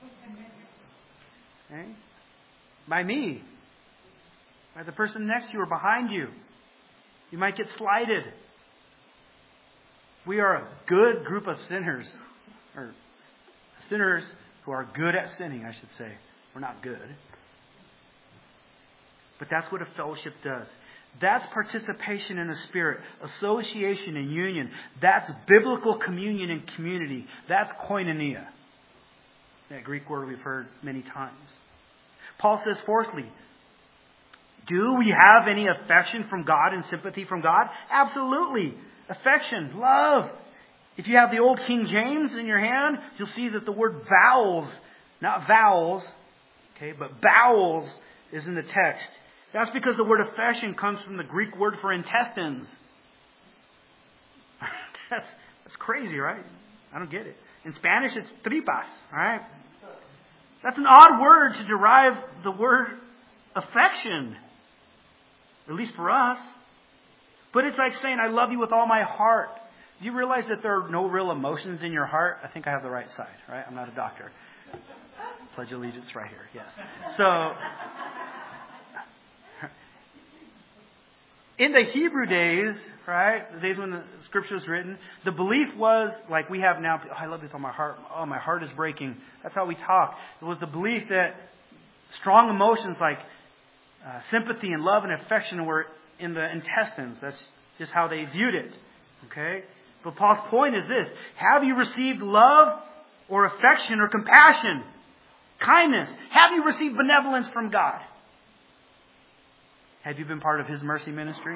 Okay? By me. By the person next to you or behind you. You might get slighted. We are a good group of sinners. Or sinners who are good at sinning, I should say. We're not good. But that's what a fellowship does. That's participation in the Spirit, association and union. That's biblical communion and community. That's koinonia. That Greek word we've heard many times. Paul says, fourthly, do we have any affection from God and sympathy from God? Absolutely. Affection, love. If you have the old King James in your hand, you'll see that the word bowels, not vowels, okay, but bowels is in the text. That's because the word affection comes from the Greek word for intestines. That's crazy, right? I don't get it. In Spanish, it's tripas, right? That's an odd word to derive the word affection. At least for us. But it's like saying, I love you with all my heart. Do you realize that there are no real emotions in your heart? I think I have the right side, right? I'm not a doctor. Pledge allegiance right here, yes. So, in the Hebrew days, right, the days when the Scripture was written, the belief was, like we have now, oh, I love you with all my heart. Oh, my heart is breaking. That's how we talk. It was the belief that strong emotions like sympathy and love and affection were in the intestines. That's just how they viewed it. Okay? But Paul's point is this. Have you received love or affection or compassion? Kindness? Have you received benevolence from God? Have you been part of His mercy ministry?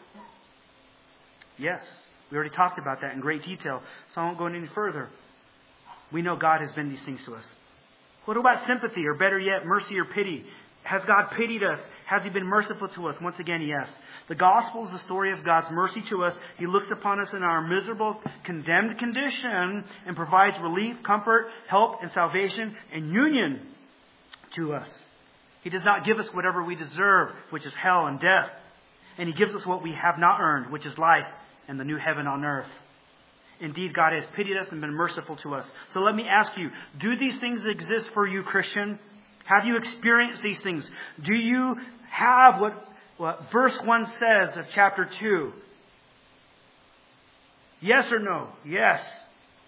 Yes. We already talked about that in great detail, so I won't go any further. We know God has been these things to us. What about sympathy, or better yet, mercy or pity? Has God pitied us? Has He been merciful to us? Once again, yes. The gospel is the story of God's mercy to us. He looks upon us in our miserable, condemned condition and provides relief, comfort, help, and salvation and union to us. He does not give us whatever we deserve, which is hell and death. And He gives us what we have not earned, which is life and the new heaven on earth. Indeed, God has pitied us and been merciful to us. So let me ask you, do these things exist for you, Christian? Have you experienced these things? Do you have what verse 1 says of chapter 2? Yes or no? Yes.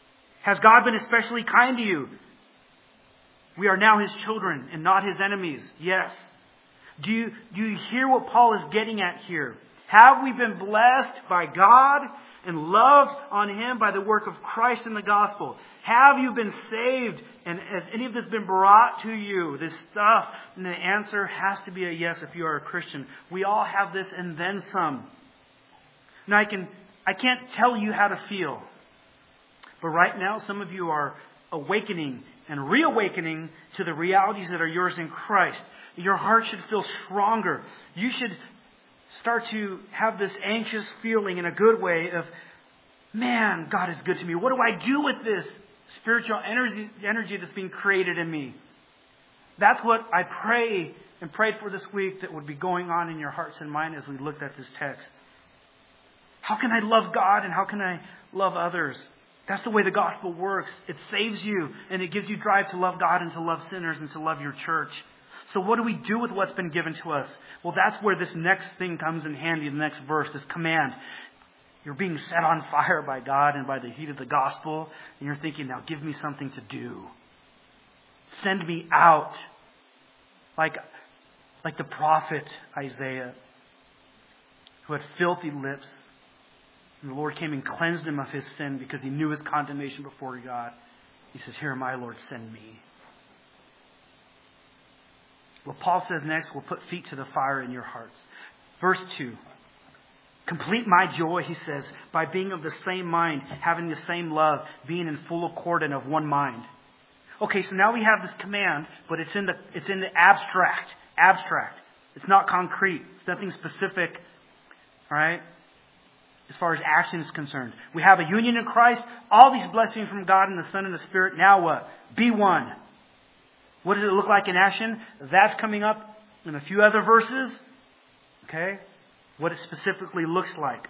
Has God been especially kind to you? We are now His children and not His enemies. Yes. Do you hear what Paul is getting at here? Have we been blessed by God and loved on Him by the work of Christ in the gospel? Have you been saved? And has any of this been brought to you? This stuff? And the answer has to be a yes if you are a Christian. We all have this and then some. Now I can't tell you how to feel. But right now some of you are awakening and reawakening to the realities that are yours in Christ. Your heart should feel stronger. You should start to have this anxious feeling in a good way of, man, God is good to me. What do I do with this spiritual energy that's being created in me? That's what I pray and prayed for this week that would be going on in your hearts and mind as we looked at this text. How can I love God and how can I love others? That's the way the gospel works. It saves you and it gives you drive to love God and to love sinners and to love your church. So what do we do with what's been given to us? Well, that's where this next thing comes in handy, the next verse, this command. You're being set on fire by God and by the heat of the gospel, and you're thinking, now give me something to do. Send me out. Like the prophet Isaiah, who had filthy lips. And the Lord came and cleansed him of his sin because he knew his condemnation before God. He says, here am I, Lord, send me. What Paul says next will put feet to the fire in your hearts. Verse 2. Complete my joy, he says, by being of the same mind, having the same love, being in full accord and of one mind. Okay, so now we have this command, but it's in the abstract. Abstract. It's not concrete. It's nothing specific. All right? As far as action is concerned. We have a union in Christ. All these blessings from God and the Son and the Spirit. Now what? Be one. What does it look like in action? That's coming up in a few other verses. Okay? What it specifically looks like.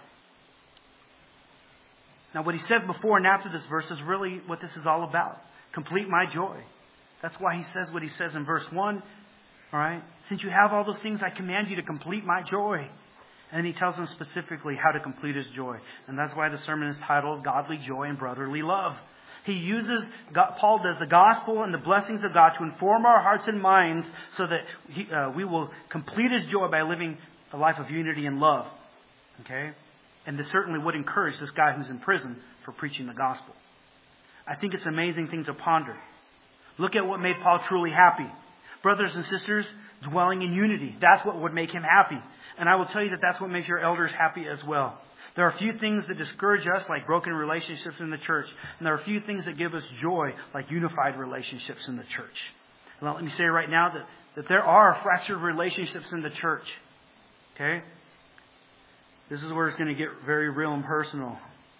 Now what he says before and after this verse is really what this is all about. Complete my joy. That's why he says what he says in verse 1. Alright? Since you have all those things, I command you to complete my joy. And he tells them specifically how to complete his joy. And that's why the sermon is titled Godly Joy and Brotherly Love. Paul does the gospel and the blessings of God to inform our hearts and minds so that we will complete his joy by living a life of unity and love. Okay? And this certainly would encourage this guy who's in prison for preaching the gospel. I think it's an amazing thing to ponder. Look at what made Paul truly happy. Brothers and sisters, dwelling in unity. That's what would make him happy. And I will tell you that that's what makes your elders happy as well. There are a few things that discourage us, like broken relationships in the church. And there are a few things that give us joy, like unified relationships in the church. Well, let me say right now that there are fractured relationships in the church. Okay? This is where it's going to get very real and personal.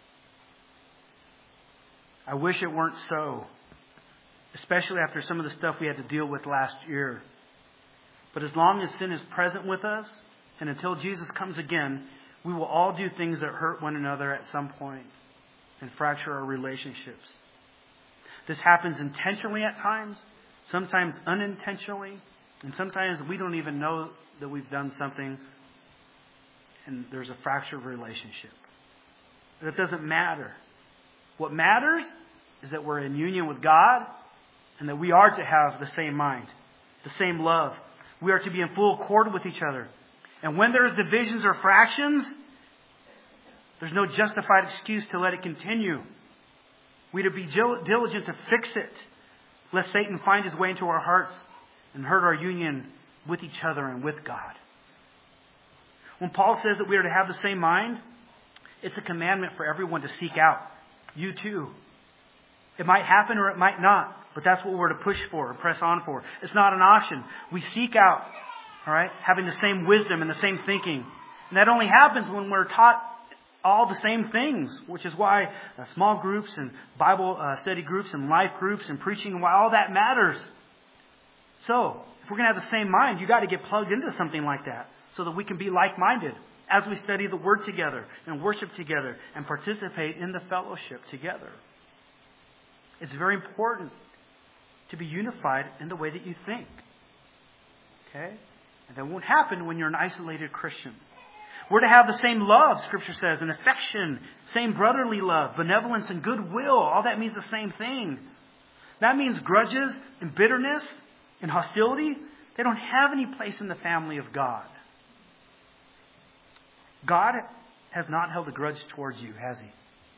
I wish it weren't so. Especially after some of the stuff we had to deal with last year. But as long as sin is present with us, and until Jesus comes again, we will all do things that hurt one another at some point and fracture our relationships. This happens intentionally at times, sometimes unintentionally, and sometimes we don't even know that we've done something and there's a fractured relationship. But it doesn't matter. What matters is that we're in union with God and that we are to have the same mind, the same love. We are to be in full accord with each other. And when there's divisions or fractions, there's no justified excuse to let it continue. We are to be diligent to fix it, lest Satan find his way into our hearts and hurt our union with each other and with God. When Paul says that we are to have the same mind, it's a commandment for everyone to seek out. You too. It might happen or it might not, but that's what we're to push for and press on for. It's not an option. We seek out, all right, having the same wisdom and the same thinking. And that only happens when we're taught all the same things, which is why small groups and Bible study groups and life groups and preaching, why all that matters. So, if we're going to have the same mind, you got to get plugged into something like that so that we can be like-minded as we study the Word together and worship together and participate in the fellowship together. It's very important to be unified in the way that you think. Okay? And that won't happen when you're an isolated Christian. We're to have the same love, Scripture says, and affection, same brotherly love, benevolence and goodwill. All that means the same thing. That means grudges and bitterness and hostility, they don't have any place in the family of God. God has not held a grudge towards you, has He?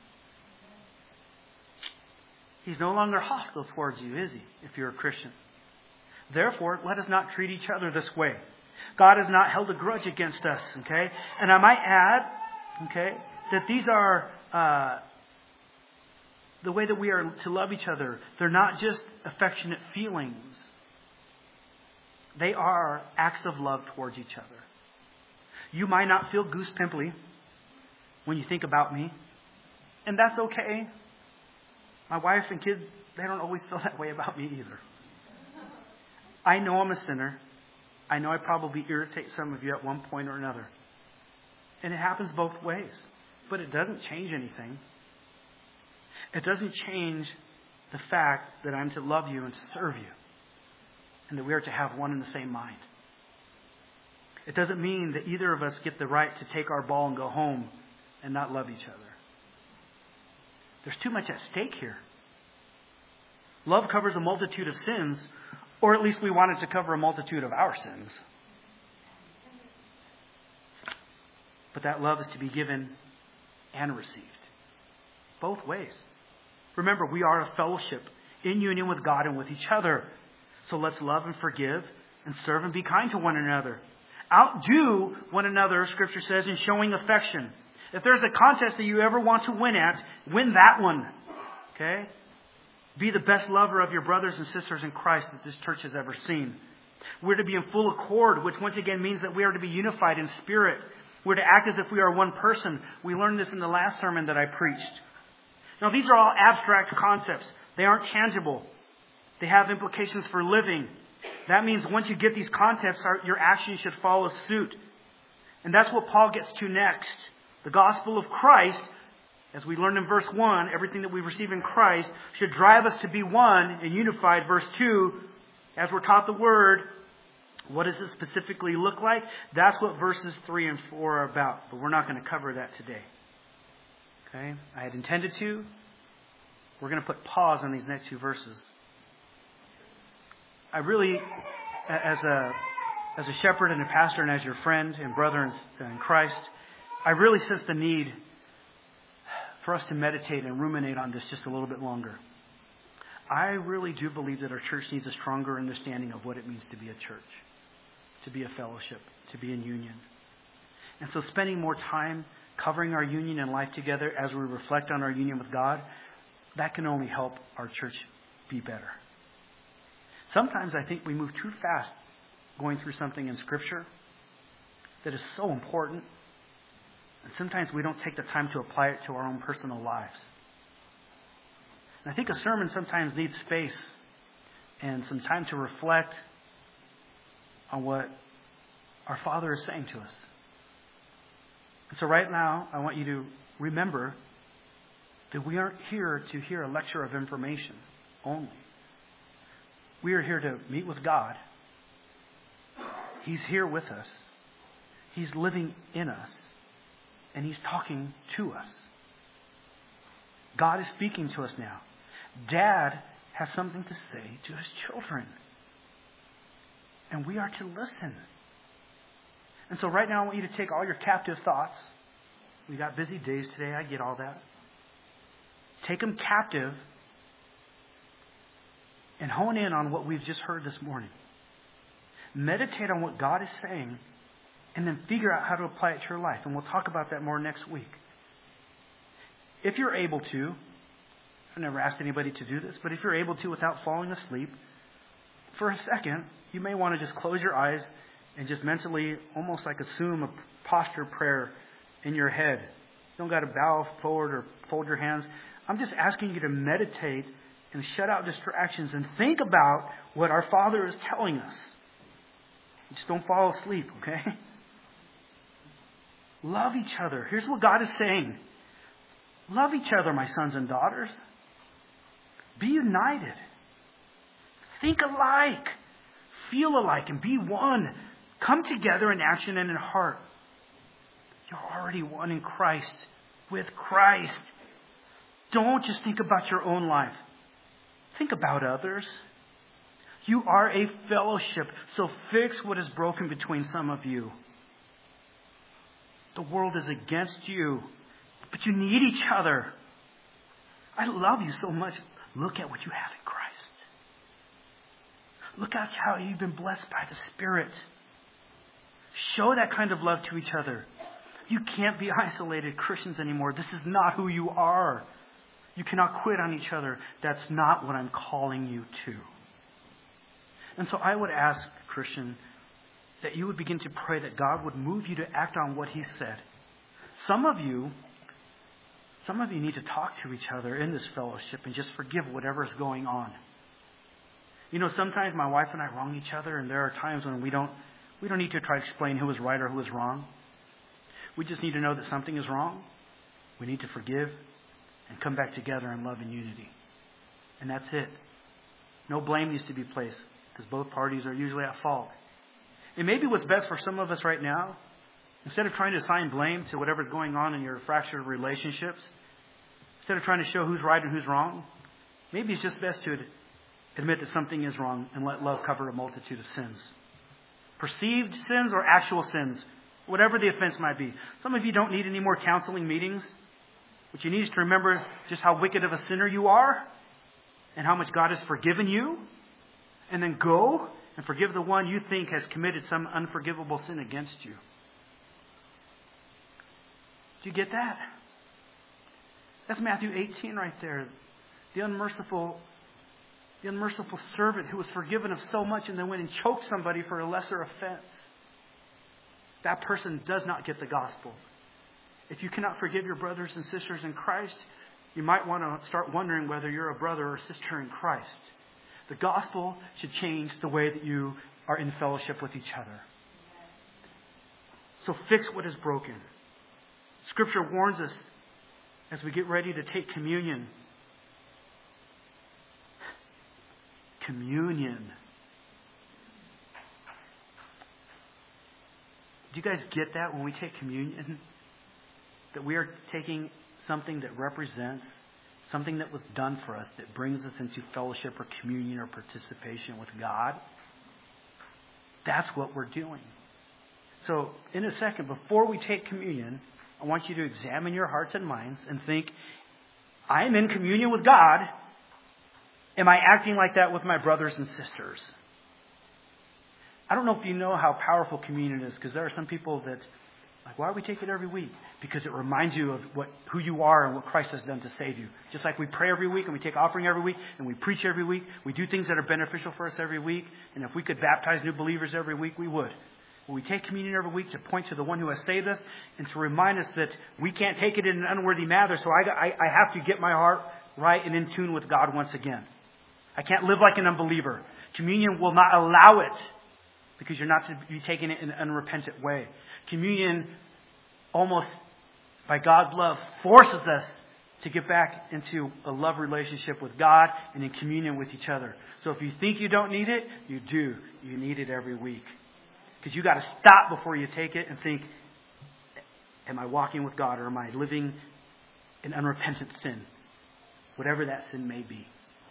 He's no longer hostile towards you, is He, if you're a Christian? Therefore, let us not treat each other this way. God has not held a grudge against us, okay? And I might add, okay, that these are the way that we are to love each other. They're not just affectionate feelings. They are acts of love towards each other. You might not feel goose pimply when you think about me, and that's okay. My wife and kids, they don't always feel that way about me either. I know I'm a sinner. I know I probably irritate some of you at one point or another. And it happens both ways. But it doesn't change anything. It doesn't change the fact that I'm to love you and to serve you. And that we are to have one and the same mind. It doesn't mean that either of us get the right to take our ball and go home and not love each other. There's too much at stake here. Love covers a multitude of sins, or at least we want it to cover a multitude of our sins. But that love is to be given and received. Both ways. Remember, we are a fellowship in union with God and with each other. So let's love and forgive and serve and be kind to one another. Outdo one another, Scripture says, in showing affection. If there's a contest that you ever want to win at, win that one. Okay? Be the best lover of your brothers and sisters in Christ that this church has ever seen. We're to be in full accord, which once again means that we are to be unified in spirit. We're to act as if we are one person. We learned this in the last sermon that I preached. Now, these are all abstract concepts. They aren't tangible. They have implications for living. That means once you get these concepts, your actions should follow suit. And that's what Paul gets to next. The gospel of Christ, as we learned in verse 1, everything that we receive in Christ should drive us to be one and unified. Verse 2, as we're taught the Word, what does it specifically look like? That's what verses 3 and 4 are about. But we're not going to cover that today. Okay? I had intended to. We're going to put pause on these next two verses. I really, as a shepherd and a pastor and as your friend and brother in Christ, I really sense the need for us to meditate and ruminate on this just a little bit longer. I really do believe that our church needs a stronger understanding of what it means to be a church, to be a fellowship, to be in union. And so spending more time covering our union and life together as we reflect on our union with God, that can only help our church be better. Sometimes I think we move too fast going through something in Scripture that is so important. And sometimes we don't take the time to apply it to our own personal lives. And I think a sermon sometimes needs space and some time to reflect on what our Father is saying to us. And so right now, I want you to remember that we aren't here to hear a lecture of information only. We are here to meet with God. He's here with us. He's living in us. And He's talking to us. God is speaking to us now. Dad has something to say to his children. And we are to listen. And so right now I want you to take all your captive thoughts. We got busy days today. I get all that. Take them captive and hone in on what we've just heard this morning. Meditate on what God is saying and then figure out how to apply it to your life. And we'll talk about that more next week. If you're able to, I've never asked anybody to do this, but if you're able to without falling asleep, for a second, you may want to just close your eyes and just mentally, almost like assume a posture prayer in your head. You don't got to bow forward or fold your hands. I'm just asking you to meditate and shut out distractions and think about what our Father is telling us. Just don't fall asleep, okay? Love each other. Here's what God is saying. Love each other, my sons and daughters. Be united. Think alike. Feel alike and be one. Come together in action and in heart. You're already one in Christ, with Christ. Don't just think about your own life. Think about others. You are a fellowship, so fix what is broken between some of you. The world is against you, but you need each other. I love you so much. Look at what you have in Christ. Look at how you've been blessed by the Spirit. Show that kind of love to each other. You can't be isolated Christians anymore. This is not who you are. You cannot quit on each other. That's not what I'm calling you to. And so I would ask, Christian, that you would begin to pray that God would move you to act on what He said. Some of you need to talk to each other in this fellowship and just forgive whatever is going on. You know, sometimes my wife and I wrong each other, and there are times when we don't need to try to explain who is right or who is wrong. We just need to know that something is wrong. We need to forgive and come back together in love and unity. And that's it. No blame needs to be placed, because both parties are usually at fault. And maybe what's best for some of us right now, instead of trying to assign blame to whatever's going on in your fractured relationships, instead of trying to show who's right and who's wrong, maybe it's just best to admit that something is wrong and let love cover a multitude of sins. Perceived sins or actual sins, whatever the offense might be. Some of you don't need any more counseling meetings. What you need is to remember just how wicked of a sinner you are and how much God has forgiven you. And then go and forgive the one you think has committed some unforgivable sin against you. Do you get that? That's Matthew 18 right there. The unmerciful servant who was forgiven of so much and then went and choked somebody for a lesser offense. That person does not get the gospel. If you cannot forgive your brothers and sisters in Christ, you might want to start wondering whether you're a brother or sister in Christ. The gospel should change the way that you are in fellowship with each other. So fix what is broken. Scripture warns us as we get ready to take communion. Communion. Do you guys get that when we take communion? That we are taking something that represents something that was done for us, that brings us into fellowship or communion or participation with God. That's what we're doing. So, in a second, before we take communion, I want you to examine your hearts and minds and think, I am in communion with God. Am I acting like that with my brothers and sisters? I don't know if you know how powerful communion is, because there are some people that, like, why do we take it every week? Because it reminds you of who you are and what Christ has done to save you. Just like we pray every week and we take offering every week and we preach every week. We do things that are beneficial for us every week. And if we could baptize new believers every week, we would. But we take communion every week to point to the one who has saved us and to remind us that we can't take it in an unworthy manner. So I have to get my heart right and in tune with God once again. I can't live like an unbeliever. Communion will not allow it, because you're not to be taking it in an unrepentant way. Communion, almost by God's love, forces us to get back into a love relationship with God and in communion with each other. So if you think you don't need it, you do. You need it every week. Because you got to stop before you take it and think, am I walking with God, or am I living in unrepentant sin? Whatever that sin may be.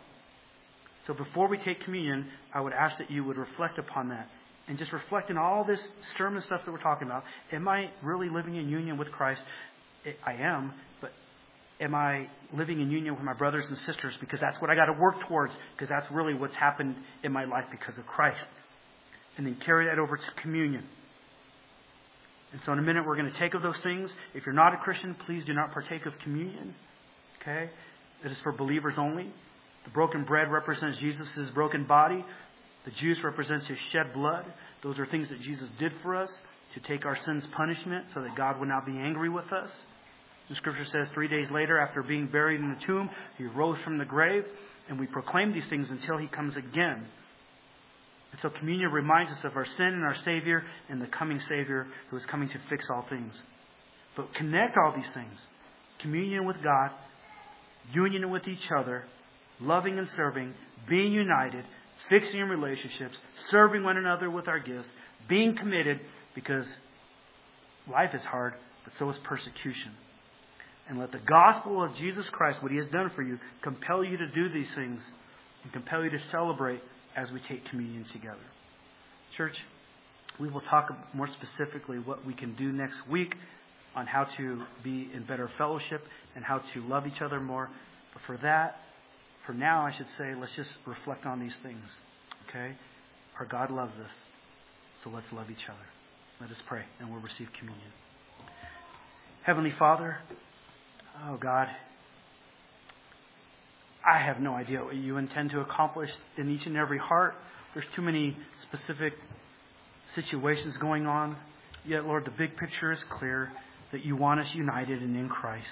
So before we take communion, I would ask that you would reflect upon that. And just reflect on all this sermon stuff that we're talking about. Am I really living in union with Christ? I am, but am I living in union with my brothers and sisters? Because that's what I got to work towards, because that's really what's happened in my life because of Christ. And then carry that over to communion. And so in a minute we're going to take of those things. If you're not a Christian, please do not partake of communion. Okay? It is for believers only. The broken bread represents Jesus' broken body. The juice represents His shed blood. Those are things that Jesus did for us to take our sins' punishment so that God would not be angry with us. The Scripture says 3 days later, after being buried in the tomb, He rose from the grave, and we proclaim these things until He comes again. And so communion reminds us of our sin and our Savior and the coming Savior who is coming to fix all things. But connect all these things. Communion with God, union with each other, loving and serving, being united, fixing in relationships, serving one another with our gifts, being committed, because life is hard, but so is persecution. And let the gospel of Jesus Christ, what He has done for you, compel you to do these things and compel you to celebrate as we take communion together. Church, we will talk more specifically what we can do next week on how to be in better fellowship and how to love each other more. But for now, I should say, let's just reflect on these things. Okay? Our God loves us, so let's love each other. Let us pray, and we'll receive communion. Heavenly Father, oh God, I have no idea what you intend to accomplish in each and every heart. There's too many specific situations going on. Yet, Lord, the big picture is clear, that you want us united and in Christ.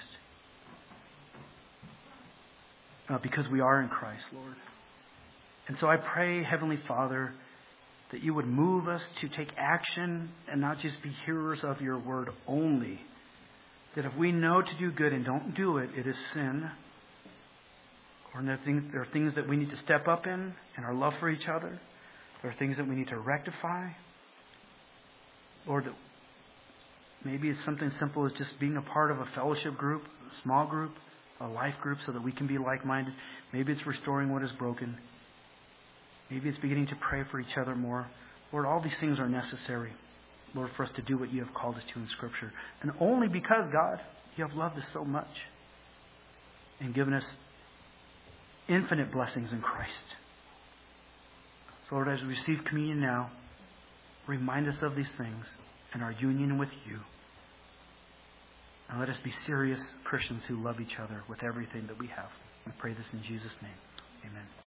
Because we are in Christ, Lord. And so I pray, Heavenly Father, that you would move us to take action and not just be hearers of your word only. That if we know to do good and don't do it, it is sin. Or there are things that we need to step up in our love for each other. There are things that we need to rectify. Lord, that maybe it's something simple as just being a part of a fellowship group, a small group, a life group, so that we can be like-minded. Maybe it's restoring what is broken. Maybe it's beginning to pray for each other more. Lord, all these things are necessary, Lord, for us to do what you have called us to in Scripture. And only because, God, you have loved us so much and given us infinite blessings in Christ. So, Lord, as we receive communion now, remind us of these things and our union with you. And let us be serious Christians who love each other with everything that we have. We pray this in Jesus' name. Amen.